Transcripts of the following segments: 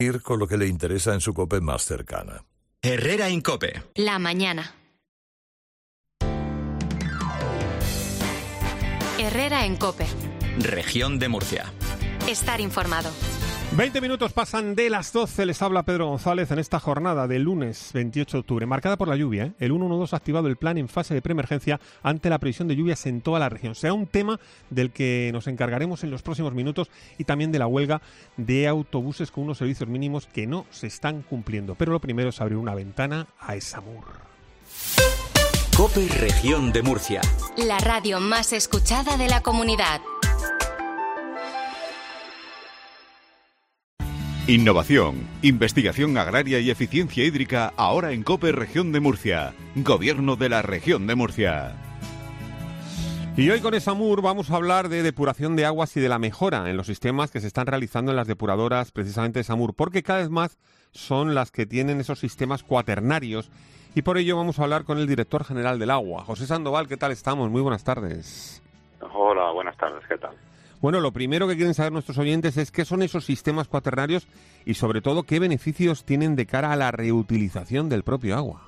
Ir con lo que le interesa en su COPE más cercana. Herrera Incope. La mañana. Herrera en COPE. Región de Murcia. Estar informado. 20 minutos pasan de las 12, les habla Pedro González en esta jornada del lunes 28 de octubre, marcada por la lluvia. El 112 ha activado el plan en fase de preemergencia ante la previsión de lluvias en toda la región. Será un tema del que nos encargaremos en los próximos minutos y también de la huelga de autobuses con unos servicios mínimos que no se están cumpliendo. Pero lo primero es abrir una ventana a Esamur. COPE Región de Murcia. La radio más escuchada de la comunidad. Innovación, investigación agraria y eficiencia hídrica ahora en COPE Región de Murcia. Gobierno de la Región de Murcia. Y hoy con Esamur vamos a hablar de depuración de aguas y de la mejora en los sistemas que se están realizando en las depuradoras precisamente de Esamur, porque cada vez más son las que tienen esos sistemas cuaternarios y por ello vamos a hablar con el director general del agua, José Sandoval. ¿Qué tal estamos? Muy buenas tardes. Hola, buenas tardes, ¿qué tal? Bueno, lo primero que quieren saber nuestros oyentes es qué son esos sistemas cuaternarios y sobre todo qué beneficios tienen de cara a la reutilización del propio agua.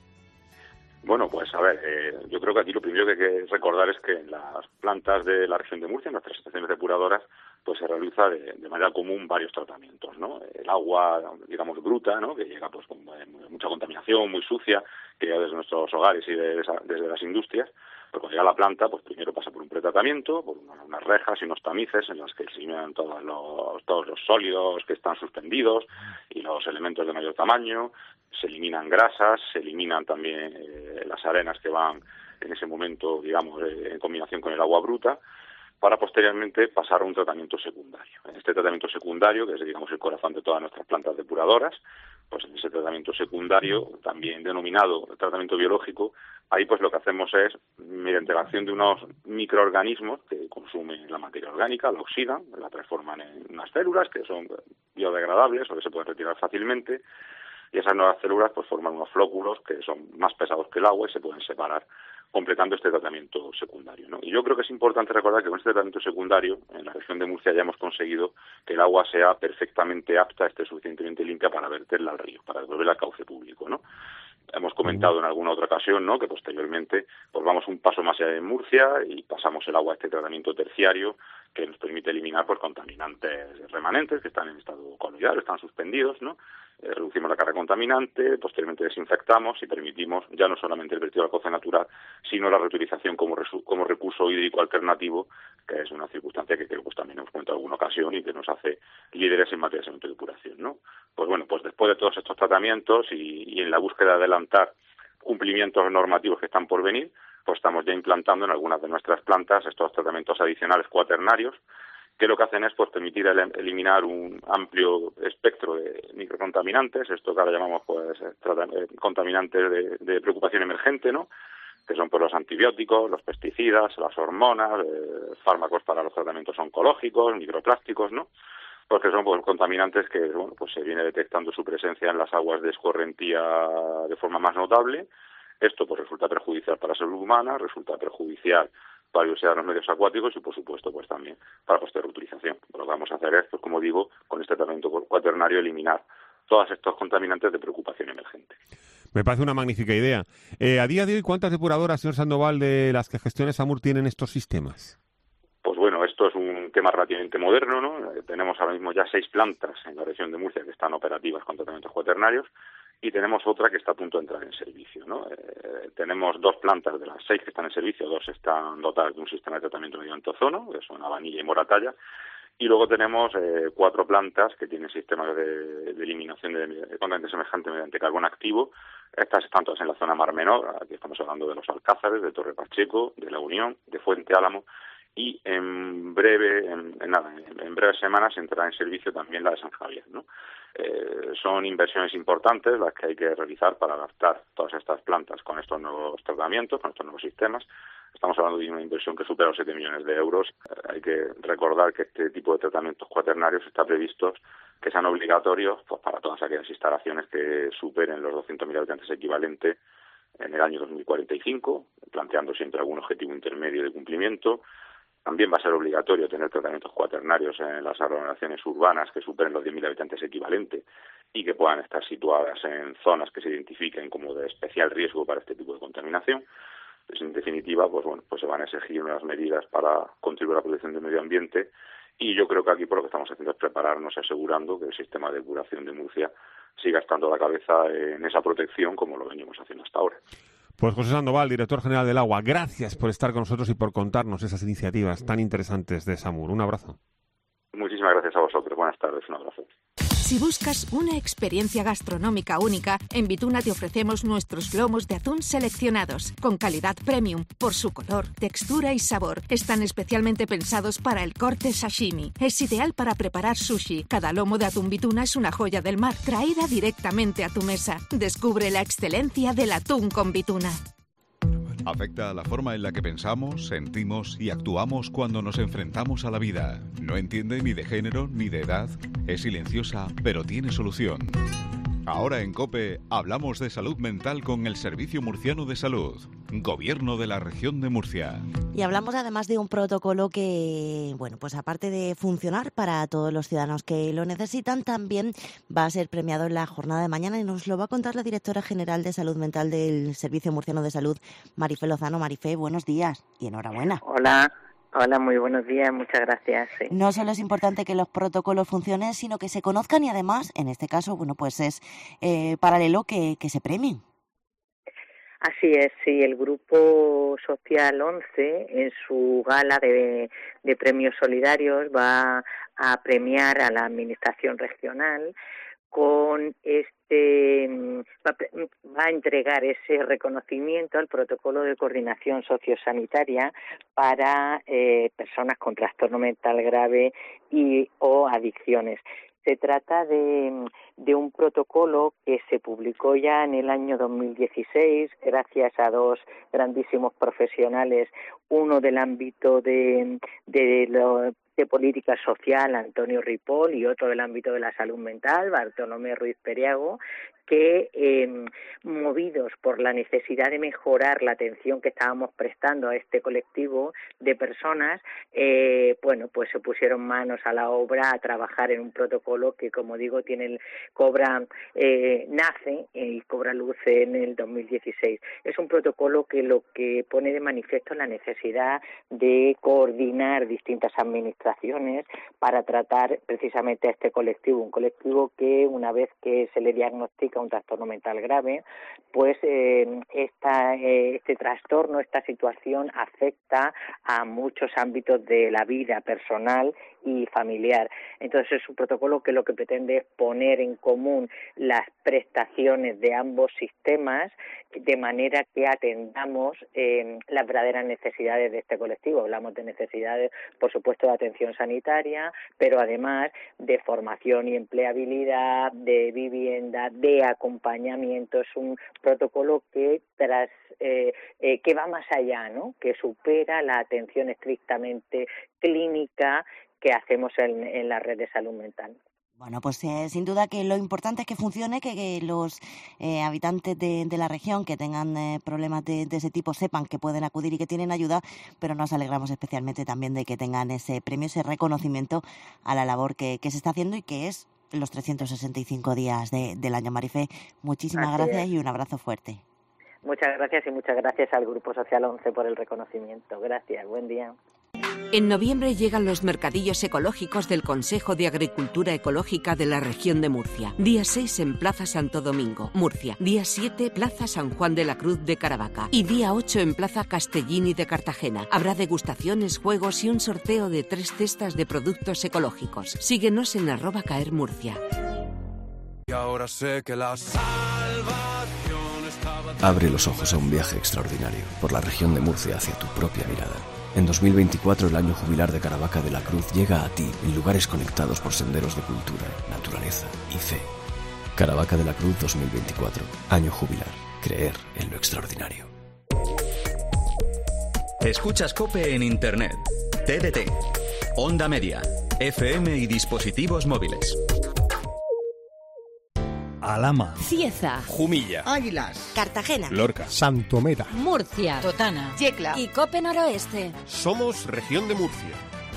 Bueno, pues a ver, yo creo que aquí lo primero que hay que recordar es que en las plantas de la región de Murcia, en nuestras estaciones depuradoras, pues se realiza de manera común varios tratamientos, ¿no? El agua, digamos, bruta, ¿no? Que llega pues con mucha contaminación, muy sucia, que llega desde nuestros hogares y desde las industrias. Pero cuando llega a la planta, pues primero pasa por un pretratamiento, por unas rejas y unos tamices en los que se eliminan todos los sólidos que están suspendidos y los elementos de mayor tamaño, se eliminan grasas, se eliminan también las arenas que van en ese momento, digamos, en combinación con el agua bruta, para posteriormente pasar a un tratamiento secundario. En este tratamiento secundario, que es, digamos, el corazón de todas nuestras plantas depuradoras, pues en ese tratamiento secundario, también denominado tratamiento biológico, ahí pues lo que hacemos es, mediante la acción de unos microorganismos que consumen la materia orgánica, la oxidan, la transforman en unas células que son biodegradables o que se pueden retirar fácilmente, y esas nuevas células pues forman unos flóculos que son más pesados que el agua y se pueden separar, completando este tratamiento secundario, ¿no? Y yo creo que es importante recordar que con este tratamiento secundario, en la región de Murcia ya hemos conseguido que el agua sea perfectamente apta, esté suficientemente limpia para verterla al río, para devolverla al cauce público, ¿no? Hemos comentado en alguna otra ocasión, ¿no?, que posteriormente pues vamos un paso más allá en Murcia y pasamos el agua a este tratamiento terciario que nos permite eliminar pues contaminantes remanentes que están en estado coloidal, están suspendidos, ¿no? Reducimos la carga contaminante, posteriormente desinfectamos y permitimos ya no solamente el vertido al cauce natural, sino la reutilización como recurso hídrico alternativo, que es una circunstancia que creo que pues también hemos comentado en alguna ocasión y que nos hace líderes en materia de saneamiento y depuración, ¿no? Pues bueno, pues después de todos estos tratamientos y en la búsqueda de adelantar cumplimientos normativos que están por venir, pues estamos ya implantando en algunas de nuestras plantas estos tratamientos adicionales cuaternarios, que lo que hacen es pues permitir eliminar un amplio espectro de microcontaminantes, esto que ahora llamamos pues contaminantes de preocupación emergente, ¿no?, que son pues los antibióticos, los pesticidas, las hormonas, fármacos para los tratamientos oncológicos, microplásticos, ¿no?, porque son pues contaminantes que bueno, pues se viene detectando su presencia en las aguas de escorrentía de forma más notable. Esto pues resulta perjudicial para la salud humana, resulta perjudicial para la diversidad de los medios acuáticos y por supuesto pues también para la posterior utilización. Lo que vamos a hacer es, pues como digo, con este tratamiento cuaternario eliminar todos estos contaminantes de preocupación emergente. Me parece una magnífica idea. A día de hoy, ¿cuántas depuradoras, señor Sandoval, de las que gestiona Esamur tienen estos sistemas? Pues bueno, esto es un tema relativamente moderno, ¿no? Tenemos ahora mismo ya 6 plantas en la región de Murcia que están operativas con tratamientos cuaternarios y tenemos otra que está a punto de entrar en servicio, ¿no? Tenemos 2 plantas de las 6 que están en servicio, 2 están dotadas de un sistema de tratamiento mediante ozono, que son Avanilla y Moratalla, y luego tenemos 4 plantas que tienen sistemas de eliminación de contaminantes semejantes mediante carbón activo. Estas están todas en la zona Mar Menor, aquí estamos hablando de los Alcázares, de Torre Pacheco, de La Unión, de Fuente Álamo, y en breves semanas entrará en servicio también la de San Javier, ¿no? Son inversiones importantes las que hay que realizar para adaptar todas estas plantas con estos nuevos tratamientos, con estos nuevos sistemas. Estamos hablando de una inversión que supera los 7 millones de euros. Hay que recordar que este tipo de tratamientos cuaternarios está previsto que sean obligatorios pues para todas aquellas instalaciones que superen los 200.000 habitantes equivalente en el año 2045, planteando siempre algún objetivo intermedio de cumplimiento. También va a ser obligatorio tener tratamientos cuaternarios en las aglomeraciones urbanas que superen los 10.000 habitantes equivalente y que puedan estar situadas en zonas que se identifiquen como de especial riesgo para este tipo de contaminación. Pues, en definitiva, pues se van a exigir unas medidas para contribuir a la protección del medio ambiente, y yo creo que aquí por lo que estamos haciendo es prepararnos, asegurando que el sistema de depuración de Murcia siga estando a la cabeza en esa protección como lo venimos haciendo hasta ahora. Pues José Sandoval, director general del Agua, gracias por estar con nosotros y por contarnos esas iniciativas tan interesantes de SAMUR. Un abrazo. Muchísimas gracias a vosotros. Buenas tardes. Un abrazo. Si buscas una experiencia gastronómica única, en Vituna te ofrecemos nuestros lomos de atún seleccionados, con calidad premium, por su color, textura y sabor. Están especialmente pensados para el corte sashimi. Es ideal para preparar sushi. Cada lomo de atún Vituna es una joya del mar, traída directamente a tu mesa. Descubre la excelencia del atún con Vituna. Afecta a la forma en la que pensamos, sentimos y actuamos cuando nos enfrentamos a la vida. No entiende ni de género ni de edad. Es silenciosa, pero tiene solución. Ahora en COPE hablamos de salud mental con el Servicio Murciano de Salud, Gobierno de la Región de Murcia. Y hablamos además de un protocolo que, bueno, pues aparte de funcionar para todos los ciudadanos que lo necesitan, también va a ser premiado en la jornada de mañana, y nos lo va a contar la directora general de Salud Mental del Servicio Murciano de Salud, Marifé Lozano. Marifé, buenos días y enhorabuena. Hola, muy buenos días, muchas gracias. Sí. No solo es importante que los protocolos funcionen, sino que se conozcan, y además, en este caso, bueno, pues es paralelo que se premien. Así es, sí, el Grupo Social 11, en su gala de premios solidarios, va a premiar a la Administración Regional con va a entregar ese reconocimiento al protocolo de coordinación sociosanitaria para personas con trastorno mental grave o adicciones. Se trata de un protocolo que se publicó ya en el año 2016 gracias a dos grandísimos profesionales, uno del ámbito de política social, Antonio Ripoll, y otro del ámbito de la salud mental, Bartolomé Ruiz Periago, que movidos por la necesidad de mejorar la atención que estábamos prestando a este colectivo de personas, pues se pusieron manos a la obra a trabajar en un protocolo que, como digo, nace y cobra luz en el 2016. Es un protocolo que lo que pone de manifiesto es la necesidad de coordinar distintas administraciones para tratar precisamente a este colectivo, un colectivo que, una vez que se le diagnostica un trastorno mental grave, pues este trastorno, esta situación afecta a muchos ámbitos de la vida personal y familiar. Entonces es un protocolo que lo que pretende es poner en común las prestaciones de ambos sistemas de manera que atendamos las verdaderas necesidades de este colectivo. Hablamos de necesidades, por supuesto, de atención sanitaria, pero además de formación y empleabilidad, de vivienda, de acompañamiento. Es un protocolo que va más allá, ¿no? Que supera la atención estrictamente clínica que hacemos en la red de salud mental. Bueno, pues sin duda que lo importante es que funcione, que los habitantes de la región que tengan problemas de ese tipo sepan que pueden acudir y que tienen ayuda, pero nos alegramos especialmente también de que tengan ese premio, ese reconocimiento a la labor que se está haciendo y que es los 365 días del año. Marifé, muchísimas gracias y un abrazo fuerte. Muchas gracias y muchas gracias al Grupo Social 11 por el reconocimiento. Gracias, buen día. En noviembre llegan los mercadillos ecológicos del Consejo de Agricultura Ecológica de la Región de Murcia. Día 6 en Plaza Santo Domingo, Murcia. Día 7, Plaza San Juan de la Cruz de Caravaca. Y día 8 en Plaza Castellini de Cartagena. Habrá degustaciones, juegos y un sorteo de 3 cestas de productos ecológicos. Síguenos en @caermurcia. Y ahora sé que la salvación estaba... Abre los ojos a un viaje extraordinario por la región de Murcia hacia tu propia mirada. En 2024 el año jubilar de Caravaca de la Cruz llega a ti en lugares conectados por senderos de cultura, naturaleza y fe. Caravaca de la Cruz 2024, año jubilar. Creer en lo extraordinario. Escuchas COPE en Internet, TDT, Onda Media, FM y dispositivos móviles. Alhama, Cieza, Jumilla, Águilas, Cartagena, Lorca, Santomera, Murcia, Totana, Yecla y Cope Noroeste. Somos Región de Murcia.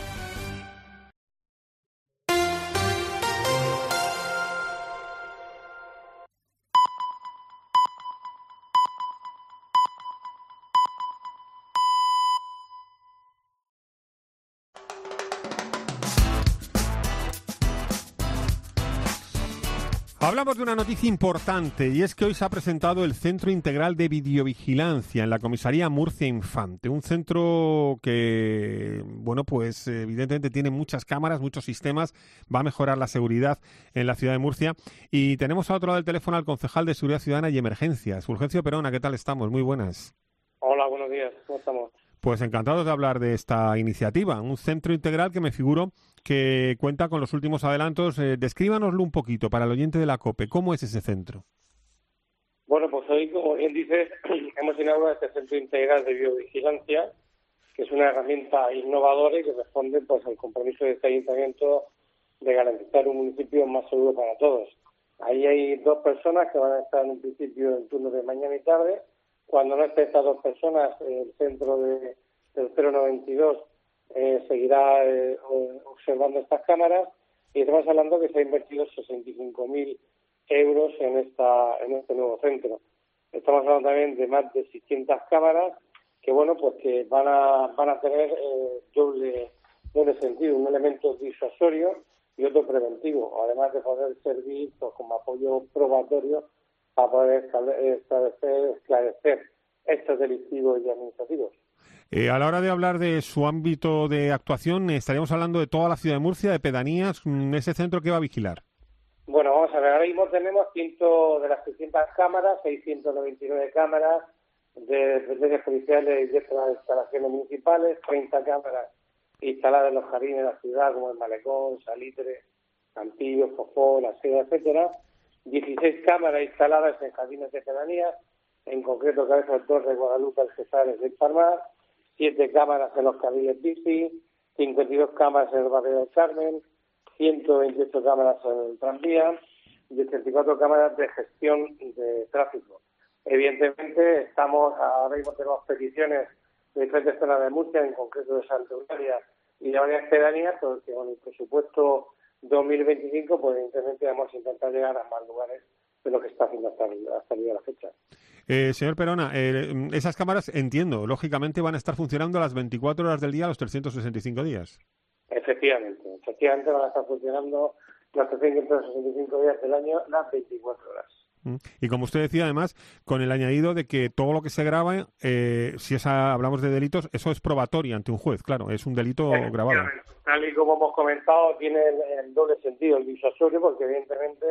Hablamos de una noticia importante y es que hoy se ha presentado el Centro Integral de Videovigilancia en la Comisaría Murcia Infante. Un centro que, bueno, pues evidentemente tiene muchas cámaras, muchos sistemas, va a mejorar la seguridad en la ciudad de Murcia. Y tenemos a otro lado del teléfono al concejal de Seguridad Ciudadana y Emergencias, Fulgencio Perona. ¿Qué tal estamos? Muy buenas. Hola, buenos días. ¿Cómo estamos? Pues encantados de hablar de esta iniciativa. Un centro integral que me figuro que cuenta con los últimos adelantos. Descríbanoslo un poquito para el oyente de la COPE. ¿Cómo es ese centro? Bueno, pues hoy, como bien dices, hemos inaugurado este Centro Integral de Biovigilancia, que es una herramienta innovadora y que responde pues al compromiso de este ayuntamiento de garantizar un municipio más seguro para todos. Ahí hay 2 personas que van a estar en un principio en turno de mañana y tarde. Cuando no estén estas 2 personas, el centro del 092 seguirá observando estas cámaras, y estamos hablando que se ha invertido 65.000 euros en este nuevo centro. Estamos hablando también de más de 600 cámaras que, bueno, pues que van a tener doble sentido, un elemento disuasorio y otro preventivo, además de poder servir pues, como apoyo probatorio para poder esclarecer estos delictivos y administrativos. A la hora de hablar de su ámbito de actuación, estaríamos hablando de toda la ciudad de Murcia, de pedanías, ese centro que va a vigilar. Bueno, vamos a ver, ahora mismo tenemos de las 600 cámaras, 699 cámaras de dependencias policiales y de las instalaciones municipales, 30 cámaras instaladas en los jardines de la ciudad, como el Malecón, Salitre, Cantillo, Fofó, La Seda, etcétera, 16 cámaras instaladas en jardines de pedanías, en concreto Cabeza del Torre, Guadalupe, Algezares y El Palmar, 7 cámaras en los carriles bici, 52 cámaras en el barrio del Carmen, 128 cámaras en el tranvía y 84 cámaras de gestión de tráfico. Evidentemente, ahora mismo tenemos peticiones de diferentes zonas de Murcia, en concreto de Santa Eulalia y de varias pedanías, porque con el presupuesto 2025, pues evidentemente vamos a intentar llegar a más lugares de lo que está haciendo hasta el día de la fecha. Señor Perona, esas cámaras, entiendo, lógicamente van a estar funcionando las 24 horas del día, los 365 días. Efectivamente van a estar funcionando los 365 días del año, las 24 horas. Y como usted decía, además, con el añadido de que todo lo que se graba, hablamos de delitos, eso es probatorio ante un juez, claro, es un delito grabado. Tal y como hemos comentado, tiene el doble sentido, el disuasorio, porque evidentemente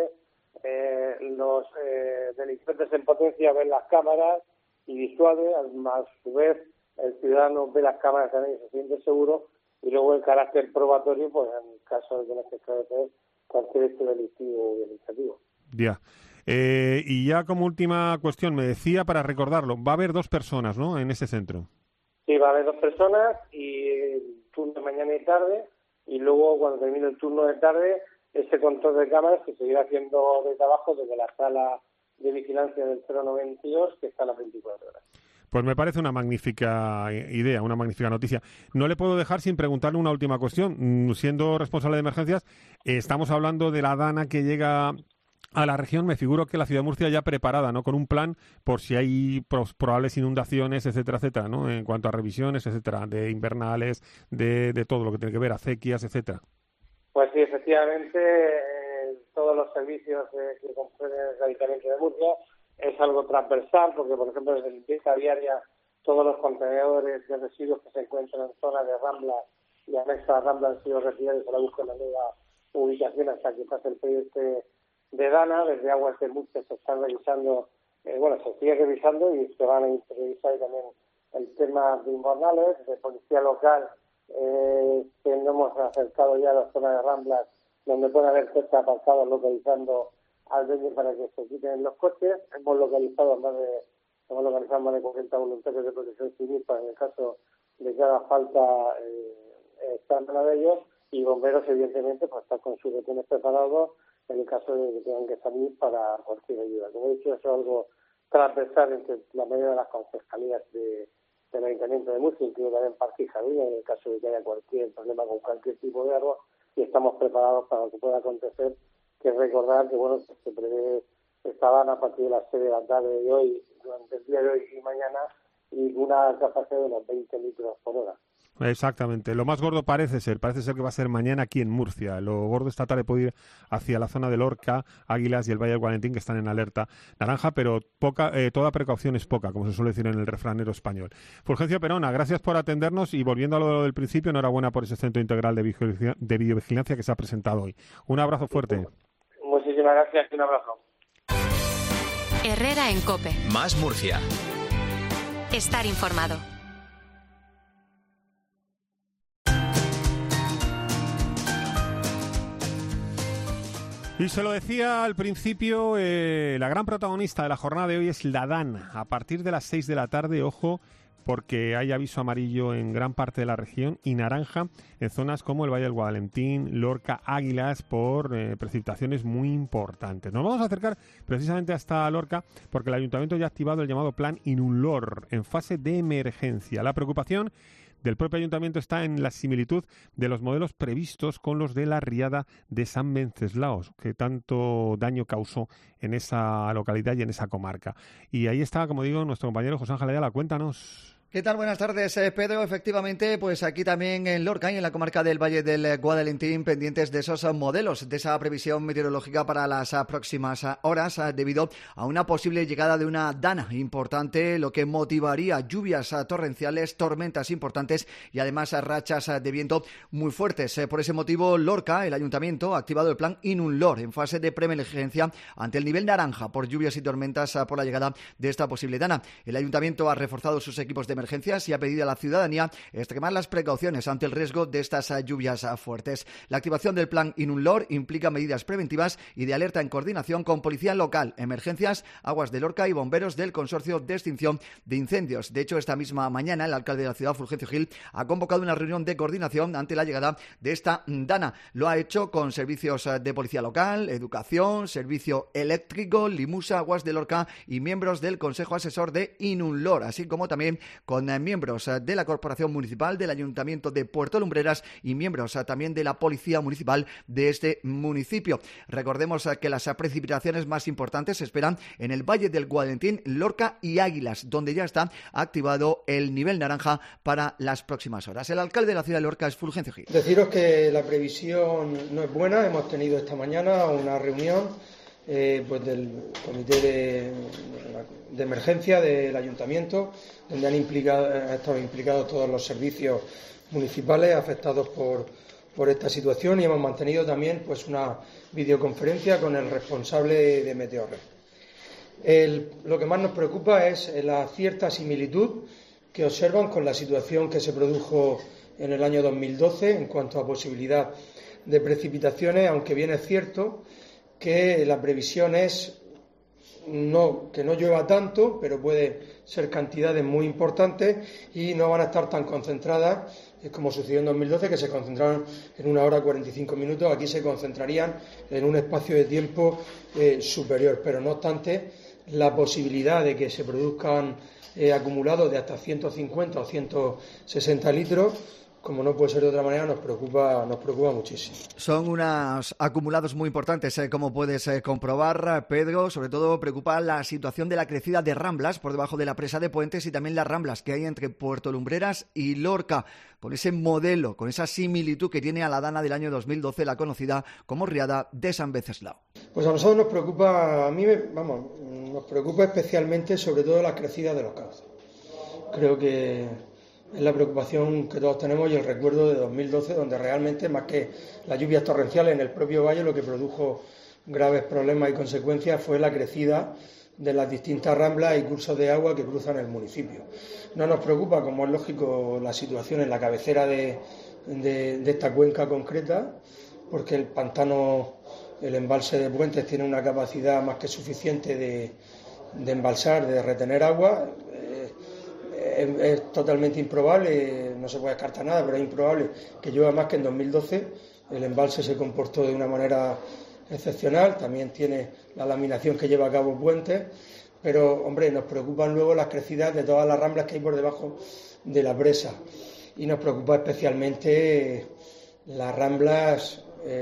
los delincuentes en potencia ven las cámaras y disuade, a su vez el ciudadano ve las cámaras también y se siente seguro, y luego el carácter probatorio, pues en el caso de tener que esclarecer cualquier hecho delictivo o administrativo. Ya. Y ya como última cuestión, me decía, para recordarlo, va a haber 2 personas, ¿no?, en ese centro. Sí, va a haber 2 personas y el turno de mañana y tarde, y luego cuando termine el turno de tarde, ese control de cámaras que seguirá haciendo desde abajo, desde la sala de vigilancia del 092, que está a las 24 horas. Pues me parece una magnífica idea, una magnífica noticia. No le puedo dejar sin preguntarle una última cuestión. Siendo responsable de emergencias, estamos hablando de la DANA que llega a la región. Me figuro que la ciudad de Murcia ya preparada, ¿no?, con un plan por si hay probables inundaciones, etcétera, etcétera, ¿no?, en cuanto a revisiones, etcétera, de invernales, de todo lo que tiene que ver, acequias, etcétera. Pues sí, efectivamente, todos los servicios que comprenden el Ayuntamiento de Murcia es algo transversal, porque, por ejemplo, desde limpieza diaria, todos los contenedores de residuos que se encuentran en zonas de Rambla y anexas a Rambla han sido retirados y se la buscan una nueva ubicación hasta que pase el proyecto de DANA. Desde Aguas de Murcia se están revisando, se sigue revisando y se van a revisar también el tema de invernales, de policía local, que no hemos acercado ya a la zona de Ramblas, donde puede haber coches aparcados localizando al dueño para que se quiten los coches. Hemos localizado más de 40 voluntarios de protección civil para en el caso de que haga falta estar en uno de ellos, y bomberos evidentemente pues están con sus retenes preparados en el caso de que tengan que salir para cualquier ayuda. Como he dicho, eso es algo transversal entre la mayoría de las concejalías del Ayuntamiento de Murcia, incluido también Parque y Jardín, en el caso de que haya cualquier problema con cualquier tipo de árbol, y estamos preparados para lo que pueda acontecer, que es recordar que bueno, se prevé esta dana a partir de las 6 de la tarde de hoy, durante el día de hoy y mañana, y una capacidad de unos 20 litros por hora. Exactamente. Lo más gordo parece ser que va a ser mañana aquí en Murcia. Lo gordo esta tarde puede ir hacia la zona de Lorca, Águilas y el Valle del Gualentín, que están en alerta naranja, pero toda precaución es poca, como se suele decir en el refranero español. Fulgencio Perona, gracias por atendernos y volviendo a lo del principio, enhorabuena por ese Centro Integral de Videovigilancia que se ha presentado hoy. Un abrazo fuerte. Muchísimas gracias y un abrazo. Herrera en COPE. Más Murcia. Estar informado. Y se lo decía al principio, la gran protagonista de la jornada de hoy es la DANA. A partir de las 6 de la tarde, ojo, porque hay aviso amarillo en gran parte de la región y naranja en zonas como el Valle del Guadalentín, Lorca, Águilas, por precipitaciones muy importantes. Nos vamos a acercar precisamente hasta Lorca porque el Ayuntamiento ya ha activado el llamado Plan Inunlor en fase de emergencia. La preocupación del propio Ayuntamiento está en la similitud de los modelos previstos con los de la riada de San Venceslao, que tanto daño causó en esa localidad y en esa comarca. Y ahí está, como digo, nuestro compañero José Ángel Ayala. Cuéntanos. ¿Qué tal? Buenas tardes, Pedro. Efectivamente, pues aquí también en Lorca y en la comarca del Valle del Guadalentín, pendientes de esos modelos, de esa previsión meteorológica para las próximas horas, debido a una posible llegada de una dana importante, lo que motivaría lluvias torrenciales, tormentas importantes y además rachas de viento muy fuertes. Por ese motivo, Lorca, el ayuntamiento, ha activado el plan Inunlor en fase de preemergencia ante el nivel naranja por lluvias y tormentas por la llegada de esta posible dana. El ayuntamiento ha reforzado sus equipos de emergencias y ha pedido a la ciudadanía extremar las precauciones ante el riesgo de estas lluvias fuertes. La activación del plan Inunlor implica medidas preventivas y de alerta en coordinación con Policía Local, Emergencias, Aguas de Lorca y bomberos del Consorcio de Extinción de Incendios. De hecho, esta misma mañana el alcalde de la ciudad, Fulgencio Gil, ha convocado una reunión de coordinación ante la llegada de esta dana. Lo ha hecho con servicios de Policía Local, Educación, Servicio Eléctrico, Limusa, Aguas de Lorca y miembros del Consejo Asesor de Inunlor, así como también con miembros de la Corporación Municipal, del Ayuntamiento de Puerto Lumbreras y miembros también de la Policía Municipal de este municipio. Recordemos que las precipitaciones más importantes se esperan en el Valle del Guadalentín, Lorca y Águilas, donde ya está activado el nivel naranja para las próximas horas. El alcalde de la ciudad de Lorca es Fulgencio Gil. Deciros que la previsión no es buena. Hemos tenido esta mañana una reunión del comité de emergencia del ayuntamiento, donde han estado implicados todos los servicios municipales afectados por esta situación, y hemos mantenido también pues una videoconferencia con el responsable de Meteorred. Lo que más nos preocupa es la cierta similitud que observan con la situación que se produjo en el año 2012 en cuanto a posibilidad de precipitaciones, aunque bien es cierto que la previsión es que no llueva tanto, pero puede ser cantidades muy importantes y no van a estar tan concentradas como sucedió en 2012, que se concentraron en 1 hora 45 minutos. Aquí se concentrarían en un espacio de tiempo superior, pero no obstante, la posibilidad de que se produzcan acumulados de hasta 150 o 160 litros, como no puede ser de otra manera, nos preocupa muchísimo. Son unos acumulados muy importantes, como puedes comprobar, Pedro. Sobre todo preocupa la situación de la crecida de ramblas por debajo de la presa de Puentes y también las ramblas que hay entre Puerto Lumbreras y Lorca, con ese modelo, con esa similitud que tiene a la dana del año 2012, la conocida como riada de San Venceslao. Pues a nosotros nos preocupa, nos preocupa especialmente sobre todo la crecida de los cauces. Creo que es la preocupación que todos tenemos y el recuerdo de 2012, donde realmente, más que las lluvias torrenciales en el propio valle, lo que produjo graves problemas y consecuencias fue la crecida de las distintas ramblas y cursos de agua que cruzan el municipio. No nos preocupa, como es lógico, la situación en la cabecera de esta cuenca concreta, porque el pantano, el embalse de Puentes, tiene una capacidad más que suficiente de embalsar, de retener agua. Es totalmente improbable, no se puede descartar nada, pero es improbable que llueva más que en 2012. El embalse se comportó de una manera excepcional, también tiene la laminación que lleva a cabo Puentes, pero, hombre, nos preocupan luego las crecidas de todas las ramblas que hay por debajo de la presa y nos preocupa especialmente las ramblas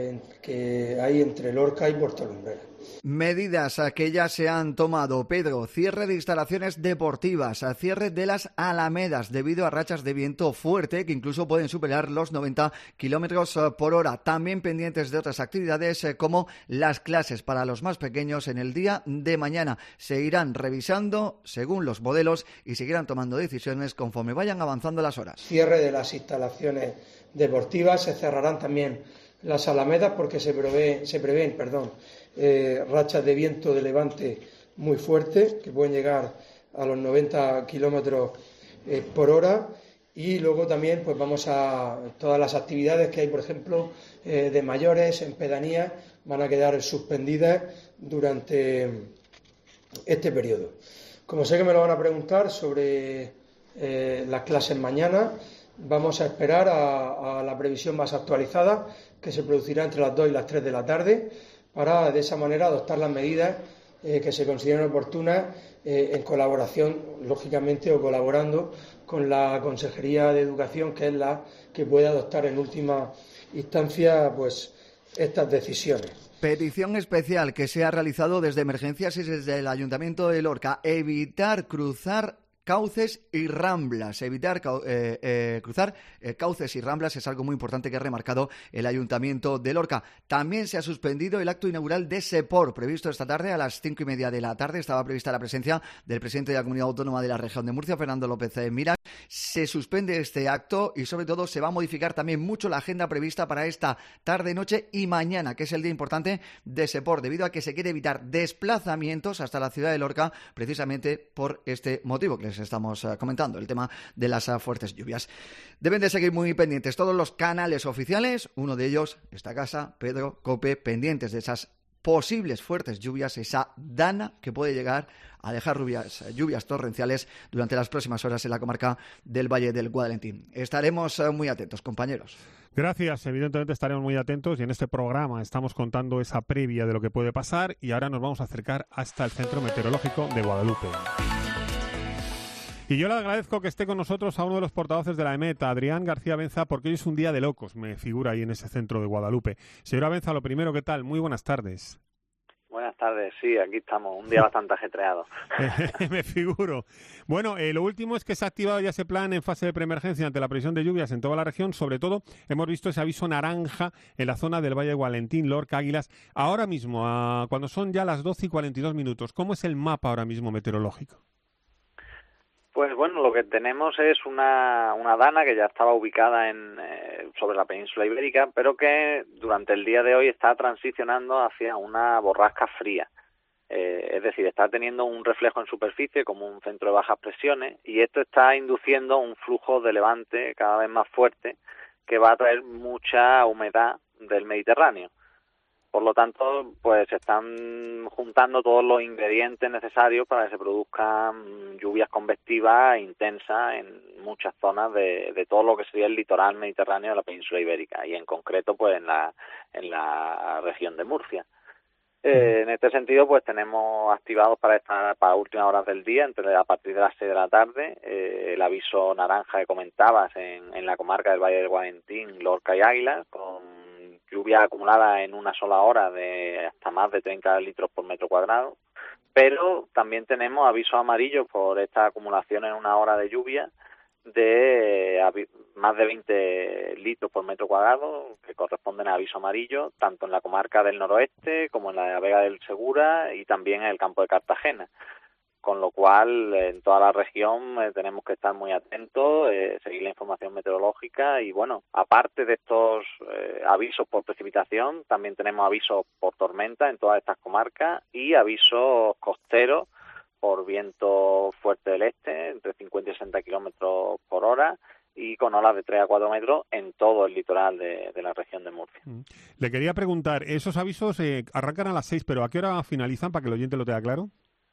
que hay entre Lorca y Puerto Lumbreras. Medidas que ya se han tomado, Pedro: cierre de instalaciones deportivas, cierre de las alamedas debido a rachas de viento fuerte que incluso pueden superar los 90 kilómetros por hora. También pendientes de otras actividades como las clases para los más pequeños en el día de mañana. Se irán revisando según los modelos y seguirán tomando decisiones conforme vayan avanzando las horas. Cierre de las instalaciones deportivas, se cerrarán también las alamedas porque se prevén rachas de viento de levante muy fuertes que pueden llegar a los 90 kilómetros por hora, y luego también pues vamos a todas las actividades que hay, por ejemplo, de mayores en pedanías, van a quedar suspendidas durante este periodo. Como sé que me lo van a preguntar sobre las clases mañana, vamos a esperar a la previsión más actualizada, que se producirá entre las 2 y las 3 de la tarde, para de esa manera adoptar las medidas que se consideren oportunas en colaboración, lógicamente, o colaborando con la Consejería de Educación, que es la que puede adoptar en última instancia pues estas decisiones. Petición especial que se ha realizado desde Emergencias y desde el Ayuntamiento de Lorca: evitar cruzar cauces y ramblas. Evitar cruzar cauces y ramblas es algo muy importante que ha remarcado el Ayuntamiento de Lorca. También se ha suspendido el acto inaugural de SEPOR, previsto esta tarde a las 5:30 de la tarde. Estaba prevista la presencia del presidente de la Comunidad Autónoma de la Región de Murcia, Fernando López Miras. Se suspende este acto y, sobre todo, se va a modificar también mucho la agenda prevista para esta tarde, noche y mañana, que es el día importante de SEPOR, debido a que se quiere evitar desplazamientos hasta la ciudad de Lorca, precisamente por este motivo que les estamos comentando, el tema de las fuertes lluvias. Deben de seguir muy pendientes todos los canales oficiales, uno de ellos, esta casa, Pedro, COPE, pendientes de esas posibles fuertes lluvias, esa dana que puede llegar a dejar lluvias torrenciales durante las próximas horas en la comarca del Valle del Guadalentín. Estaremos muy atentos, compañeros. Gracias, evidentemente estaremos muy atentos y en este programa estamos contando esa previa de lo que puede pasar, y ahora nos vamos a acercar hasta el Centro Meteorológico de Guadalupe. Y yo le agradezco que esté con nosotros a uno de los portavoces de la EMET, Adrián García Benza, porque hoy es un día de locos, me figura ahí en ese centro de Guadalupe. Señora Benza, lo primero, ¿qué tal? Muy buenas tardes. Buenas tardes, sí, aquí estamos, un día bastante ajetreado. Me figuro. Bueno, lo último es que se ha activado ya ese plan en fase de preemergencia ante la previsión de lluvias en toda la región. Sobre todo, hemos visto ese aviso naranja en la zona del Valle de Guadalentín, Lorca, Águilas. Ahora mismo, cuando son ya las 12:42, ¿cómo es el mapa ahora mismo meteorológico? Pues bueno, lo que tenemos es una dana que ya estaba ubicada sobre la península ibérica, pero que durante el día de hoy está transicionando hacia una borrasca fría. Es decir, está teniendo un reflejo en superficie como un centro de bajas presiones, y esto está induciendo un flujo de levante cada vez más fuerte que va a traer mucha humedad del Mediterráneo. Por lo tanto, pues se están juntando todos los ingredientes necesarios para que se produzcan lluvias convectivas intensas en muchas zonas de todo lo que sería el litoral mediterráneo de la península ibérica, y en concreto pues en la región de Murcia. En este sentido, pues tenemos activados para últimas horas del día, a partir de las 6 de la tarde, el aviso naranja que comentabas en la comarca del Valle del Guadalentín, Lorca y Águilas, con lluvia acumulada en una sola hora de hasta más de 30 litros por metro cuadrado, pero también tenemos avisos amarillos por esta acumulación en una hora de lluvia de más de 20 litros por metro cuadrado, que corresponden a aviso amarillo, tanto en la comarca del noroeste como en la Vega del Segura y también en el campo de Cartagena. Con lo cual, en toda la región tenemos que estar muy atentos, seguir la información meteorológica y, bueno, aparte de estos avisos por precipitación, también tenemos avisos por tormenta en todas estas comarcas y avisos costeros por viento fuerte del este, entre 50 y 60 kilómetros por hora, y con olas de 3 a 4 metros en todo el litoral de la región de Murcia. Le quería preguntar, esos avisos arrancan a las 6, pero ¿a qué hora finalizan para que el oyente lo tenga claro?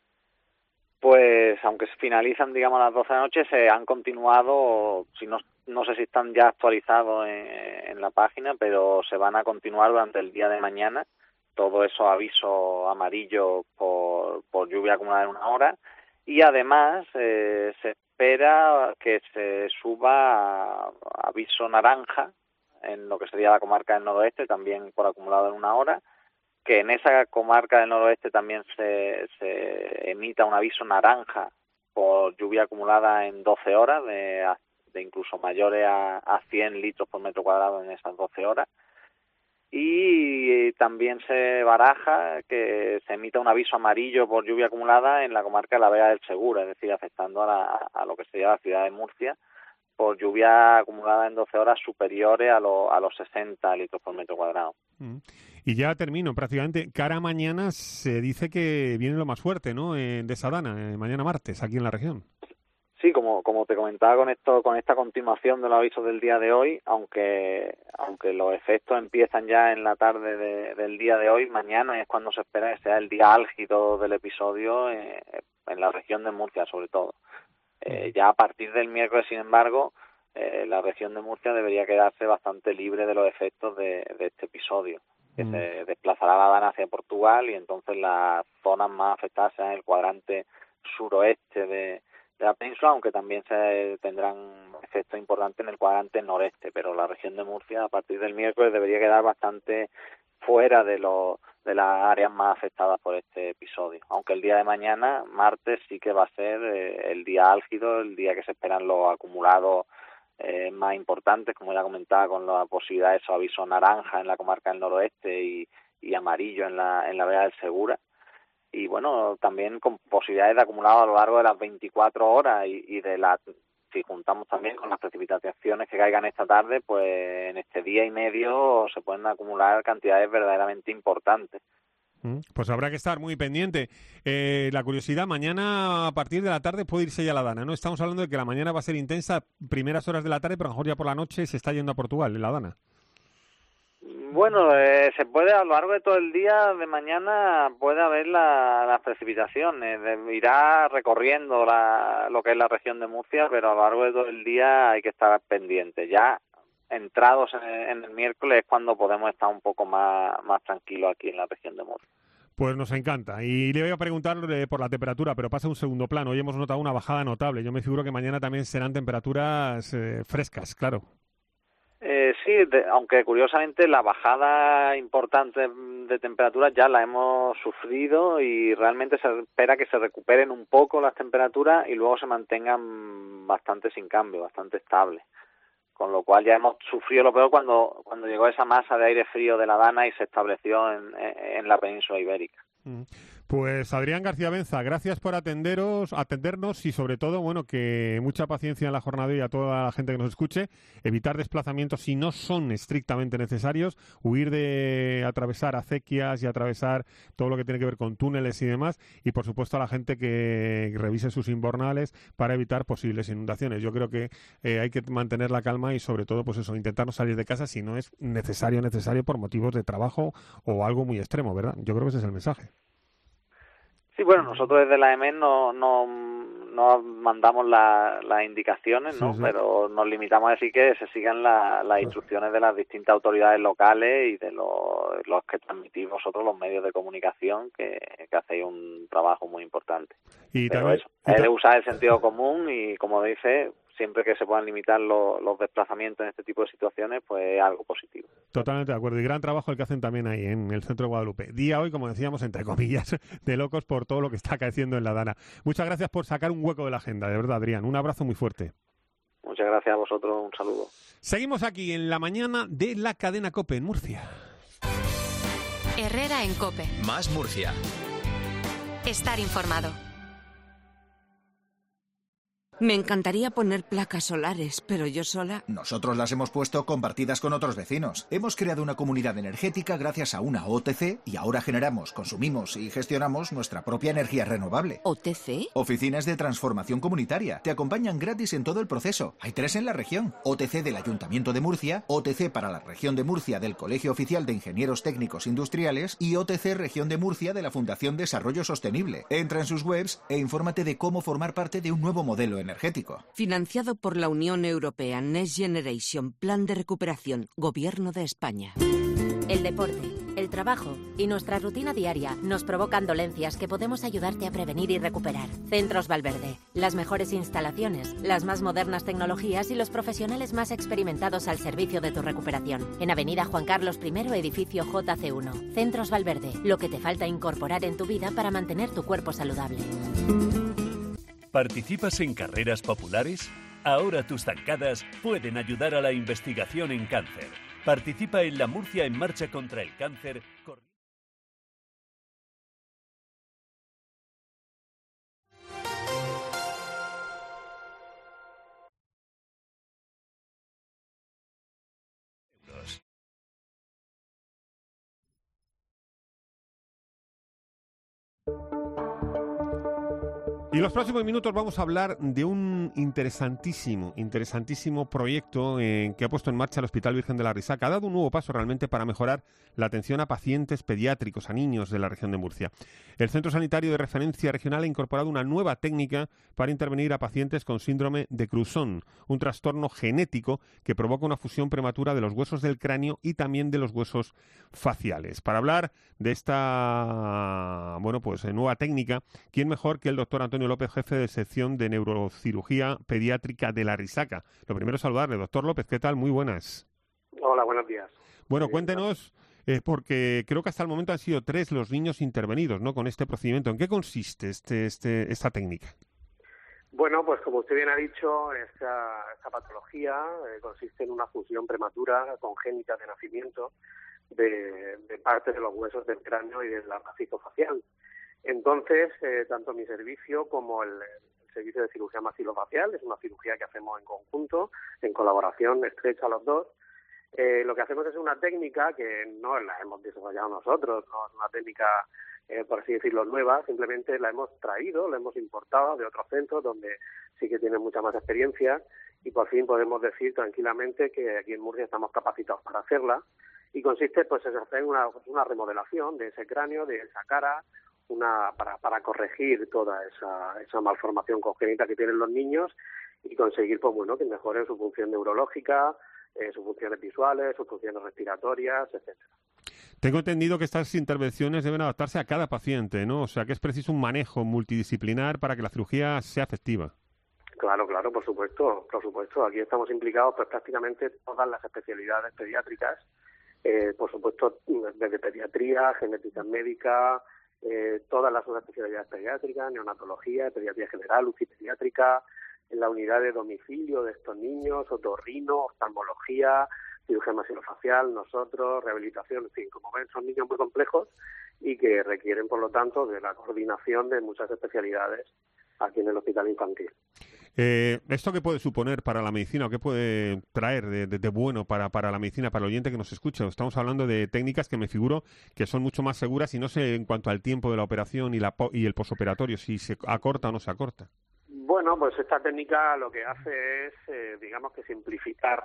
Pues aunque se finalizan, digamos, a las 12 de la noche, se han continuado, no sé si están ya actualizados en la página, pero se van a continuar durante el día de mañana todo eso aviso amarillo por lluvia acumulada en 1 hora, y además se espera que se suba a aviso naranja en lo que sería la comarca del noroeste, también por acumulado en 1 hora, que en esa comarca del noroeste también se emita un aviso naranja por lluvia acumulada en 12 horas, de incluso mayores a 100 litros por metro cuadrado en esas 12 horas. Y también se baraja que se emita un aviso amarillo por lluvia acumulada en la comarca de la Vega del Segura, es decir, afectando a lo que sería la ciudad de Murcia, por lluvia acumulada en 12 horas superiores a los 60 litros por metro cuadrado. Y ya termino prácticamente. Cara a mañana se dice que viene lo más fuerte, ¿no? De esa dana, mañana martes, aquí en la región. Sí, como te comentaba con esta continuación de los avisos del día de hoy, aunque los efectos empiezan ya en la tarde del día de hoy, mañana es cuando se espera que sea el día álgido del episodio en la región de Murcia, sobre todo. Ya a partir del miércoles, sin embargo, la región de Murcia debería quedarse bastante libre de los efectos de este episodio, que se desplazará la dana hacia Portugal, y entonces las zonas más afectadas serán el cuadrante suroeste de la península, aunque también se tendrán efectos importantes en el cuadrante noreste, pero la región de Murcia a partir del miércoles debería quedar bastante fuera de las áreas más afectadas por este episodio, aunque el día de mañana, martes, sí que va a ser el día álgido, el día que se esperan los acumulados más importantes, como ya comentaba, con la posibilidad de esos avisos naranja en la comarca del noroeste y amarillo en la Vega del Segura. Y bueno, también con posibilidades de acumulado a lo largo de las 24 horas y si juntamos también con las precipitaciones que caigan esta tarde, pues en este día y medio se pueden acumular cantidades verdaderamente importantes. Pues habrá que estar muy pendiente. La curiosidad, mañana a partir de la tarde puede irse ya la dana, ¿no? Estamos hablando de que la mañana va a ser intensa, primeras horas de la tarde, pero a lo mejor ya por la noche se está yendo a Portugal, la dana. Bueno, se puede a lo largo de todo el día de mañana puede haber las precipitaciones, irá recorriendo lo que es la región de Murcia, pero a lo largo de todo el día hay que estar pendiente. Ya entrados en el miércoles es cuando podemos estar un poco más tranquilos aquí en la región de Murcia. Pues nos encanta. Y le voy a preguntar por la temperatura, pero pasa a un segundo plano. Hoy hemos notado una bajada notable. Yo me figuro que mañana también serán temperaturas frescas, claro. Sí, aunque curiosamente la bajada importante de temperaturas ya la hemos sufrido y realmente se espera que se recuperen un poco las temperaturas y luego se mantengan bastante sin cambio, bastante estables. Con lo cual ya hemos sufrido lo peor cuando llegó esa masa de aire frío de la dana y se estableció en la península ibérica. Pues Adrián García Benza, gracias por atendernos y sobre todo, bueno, que mucha paciencia en la jornada y a toda la gente que nos escuche, evitar desplazamientos si no son estrictamente necesarios, huir de atravesar acequias y atravesar todo lo que tiene que ver con túneles y demás, y por supuesto a la gente que revise sus invernales para evitar posibles inundaciones. Yo creo que hay que mantener la calma y sobre todo, pues eso, intentar no salir de casa si no es necesario por motivos de trabajo o algo muy extremo, ¿verdad? Yo creo que ese es el mensaje. Sí, bueno, nosotros desde la EMET no mandamos las indicaciones, ¿no? Sí. Pero nos limitamos a decir que se sigan las instrucciones de las distintas autoridades locales y de los que transmitís vosotros, los medios de comunicación, que hacéis un trabajo muy importante. Y pero también, eso, es de usar el sentido común y, como dice, siempre que se puedan limitar los desplazamientos en este tipo de situaciones, pues es algo positivo. Totalmente de acuerdo. Y gran trabajo el que hacen también ahí en el centro de Guadalupe. Día hoy, como decíamos, entre comillas, de locos por todo lo que está acaeciendo en la dana. Muchas gracias por sacar un hueco de la agenda, de verdad, Adrián. Un abrazo muy fuerte. Muchas gracias a vosotros. Un saludo. Seguimos aquí en la mañana de la cadena COPE en Murcia. Herrera en COPE. Más Murcia. Estar informado. Me encantaría poner placas solares, pero yo sola... Nosotros las hemos puesto compartidas con otros vecinos. Hemos creado una comunidad energética gracias a una OTC y ahora generamos, consumimos y gestionamos nuestra propia energía renovable. ¿OTC? Oficinas de Transformación Comunitaria. Te acompañan gratis en todo el proceso. Hay 3 en la región. OTC del Ayuntamiento de Murcia, OTC para la región de Murcia del Colegio Oficial de Ingenieros Técnicos Industriales y OTC Región de Murcia de la Fundación Desarrollo Sostenible. Entra en sus webs e infórmate de cómo formar parte de un nuevo modelo energético. Financiado por la Unión Europea, Next Generation, Plan de Recuperación, Gobierno de España. El deporte, el trabajo y nuestra rutina diaria nos provocan dolencias que podemos ayudarte a prevenir y recuperar. Centros Valverde, las mejores instalaciones, las más modernas tecnologías y los profesionales más experimentados al servicio de tu recuperación. En Avenida Juan Carlos I, edificio JC1. Centros Valverde, lo que te falta incorporar en tu vida para mantener tu cuerpo saludable. ¿Participas en carreras populares? Ahora tus zancadas pueden ayudar a la investigación en cáncer. Participa en la Murcia en Marcha contra el Cáncer. Y en los próximos minutos vamos a hablar de un interesantísimo proyecto que ha puesto en marcha el Hospital Virgen de la Risaca. Ha dado un nuevo paso realmente para mejorar la atención a pacientes pediátricos, a niños de la región de Murcia. El Centro Sanitario de Referencia Regional ha incorporado una nueva técnica para intervenir a pacientes con síndrome de Crouzon, un trastorno genético que provoca una fusión prematura de los huesos del cráneo y también de los huesos faciales. Para hablar de esta nueva técnica, ¿quién mejor que el doctor Antonio López, jefe de sección de neurocirugía pediátrica de la Risaca? Lo primero es saludarle. Doctor López, ¿qué tal? Muy buenas. Hola, buenos días. Bueno, cuéntenos, porque creo que hasta el momento han sido 3 los niños intervenidos, ¿no?, con este procedimiento. ¿En qué consiste esta técnica? Bueno, pues como usted bien ha dicho, esta patología consiste en una fusión prematura congénita de nacimiento de parte de los huesos del cráneo y del macizo facial. Entonces, tanto mi servicio como el servicio de cirugía maxilofacial, es una cirugía que hacemos en conjunto, en colaboración estrecha los dos. Lo que hacemos es una técnica que no la hemos desarrollado nosotros, no es una técnica, por así decirlo, nueva, simplemente la hemos traído, la hemos importado de otros centros donde sí que tienen mucha más experiencia y por fin podemos decir tranquilamente que aquí en Murcia estamos capacitados para hacerla. Y consiste pues en hacer una remodelación de ese cráneo, de esa cara, para corregir toda esa malformación congénita que tienen los niños y conseguir que mejoren su función neurológica, sus funciones visuales, sus funciones respiratorias, etcétera. Tengo entendido que estas intervenciones deben adaptarse a cada paciente, ¿no? O sea, que es preciso un manejo multidisciplinar para que la cirugía sea efectiva. Claro, por supuesto. Aquí estamos implicados pues prácticamente todas las especialidades pediátricas, por supuesto desde pediatría, genética médica, todas las especialidades pediátricas, neonatología, pediatría general, UCI pediátrica, en la unidad de domicilio de estos niños, otorrino, oftalmología, cirugía maxilofacial, nosotros, rehabilitación, en fin, como ven, son niños muy complejos y que requieren, por lo tanto, de la coordinación de muchas especialidades aquí en el hospital infantil. ¿Esto qué puede suponer para la medicina o qué puede traer de bueno para la medicina, para el oyente que nos escucha? Estamos hablando de técnicas que me figuro que son mucho más seguras y no sé en cuanto al tiempo de la operación y el posoperatorio, si se acorta o no se acorta. Bueno, pues esta técnica lo que hace es, digamos que simplificar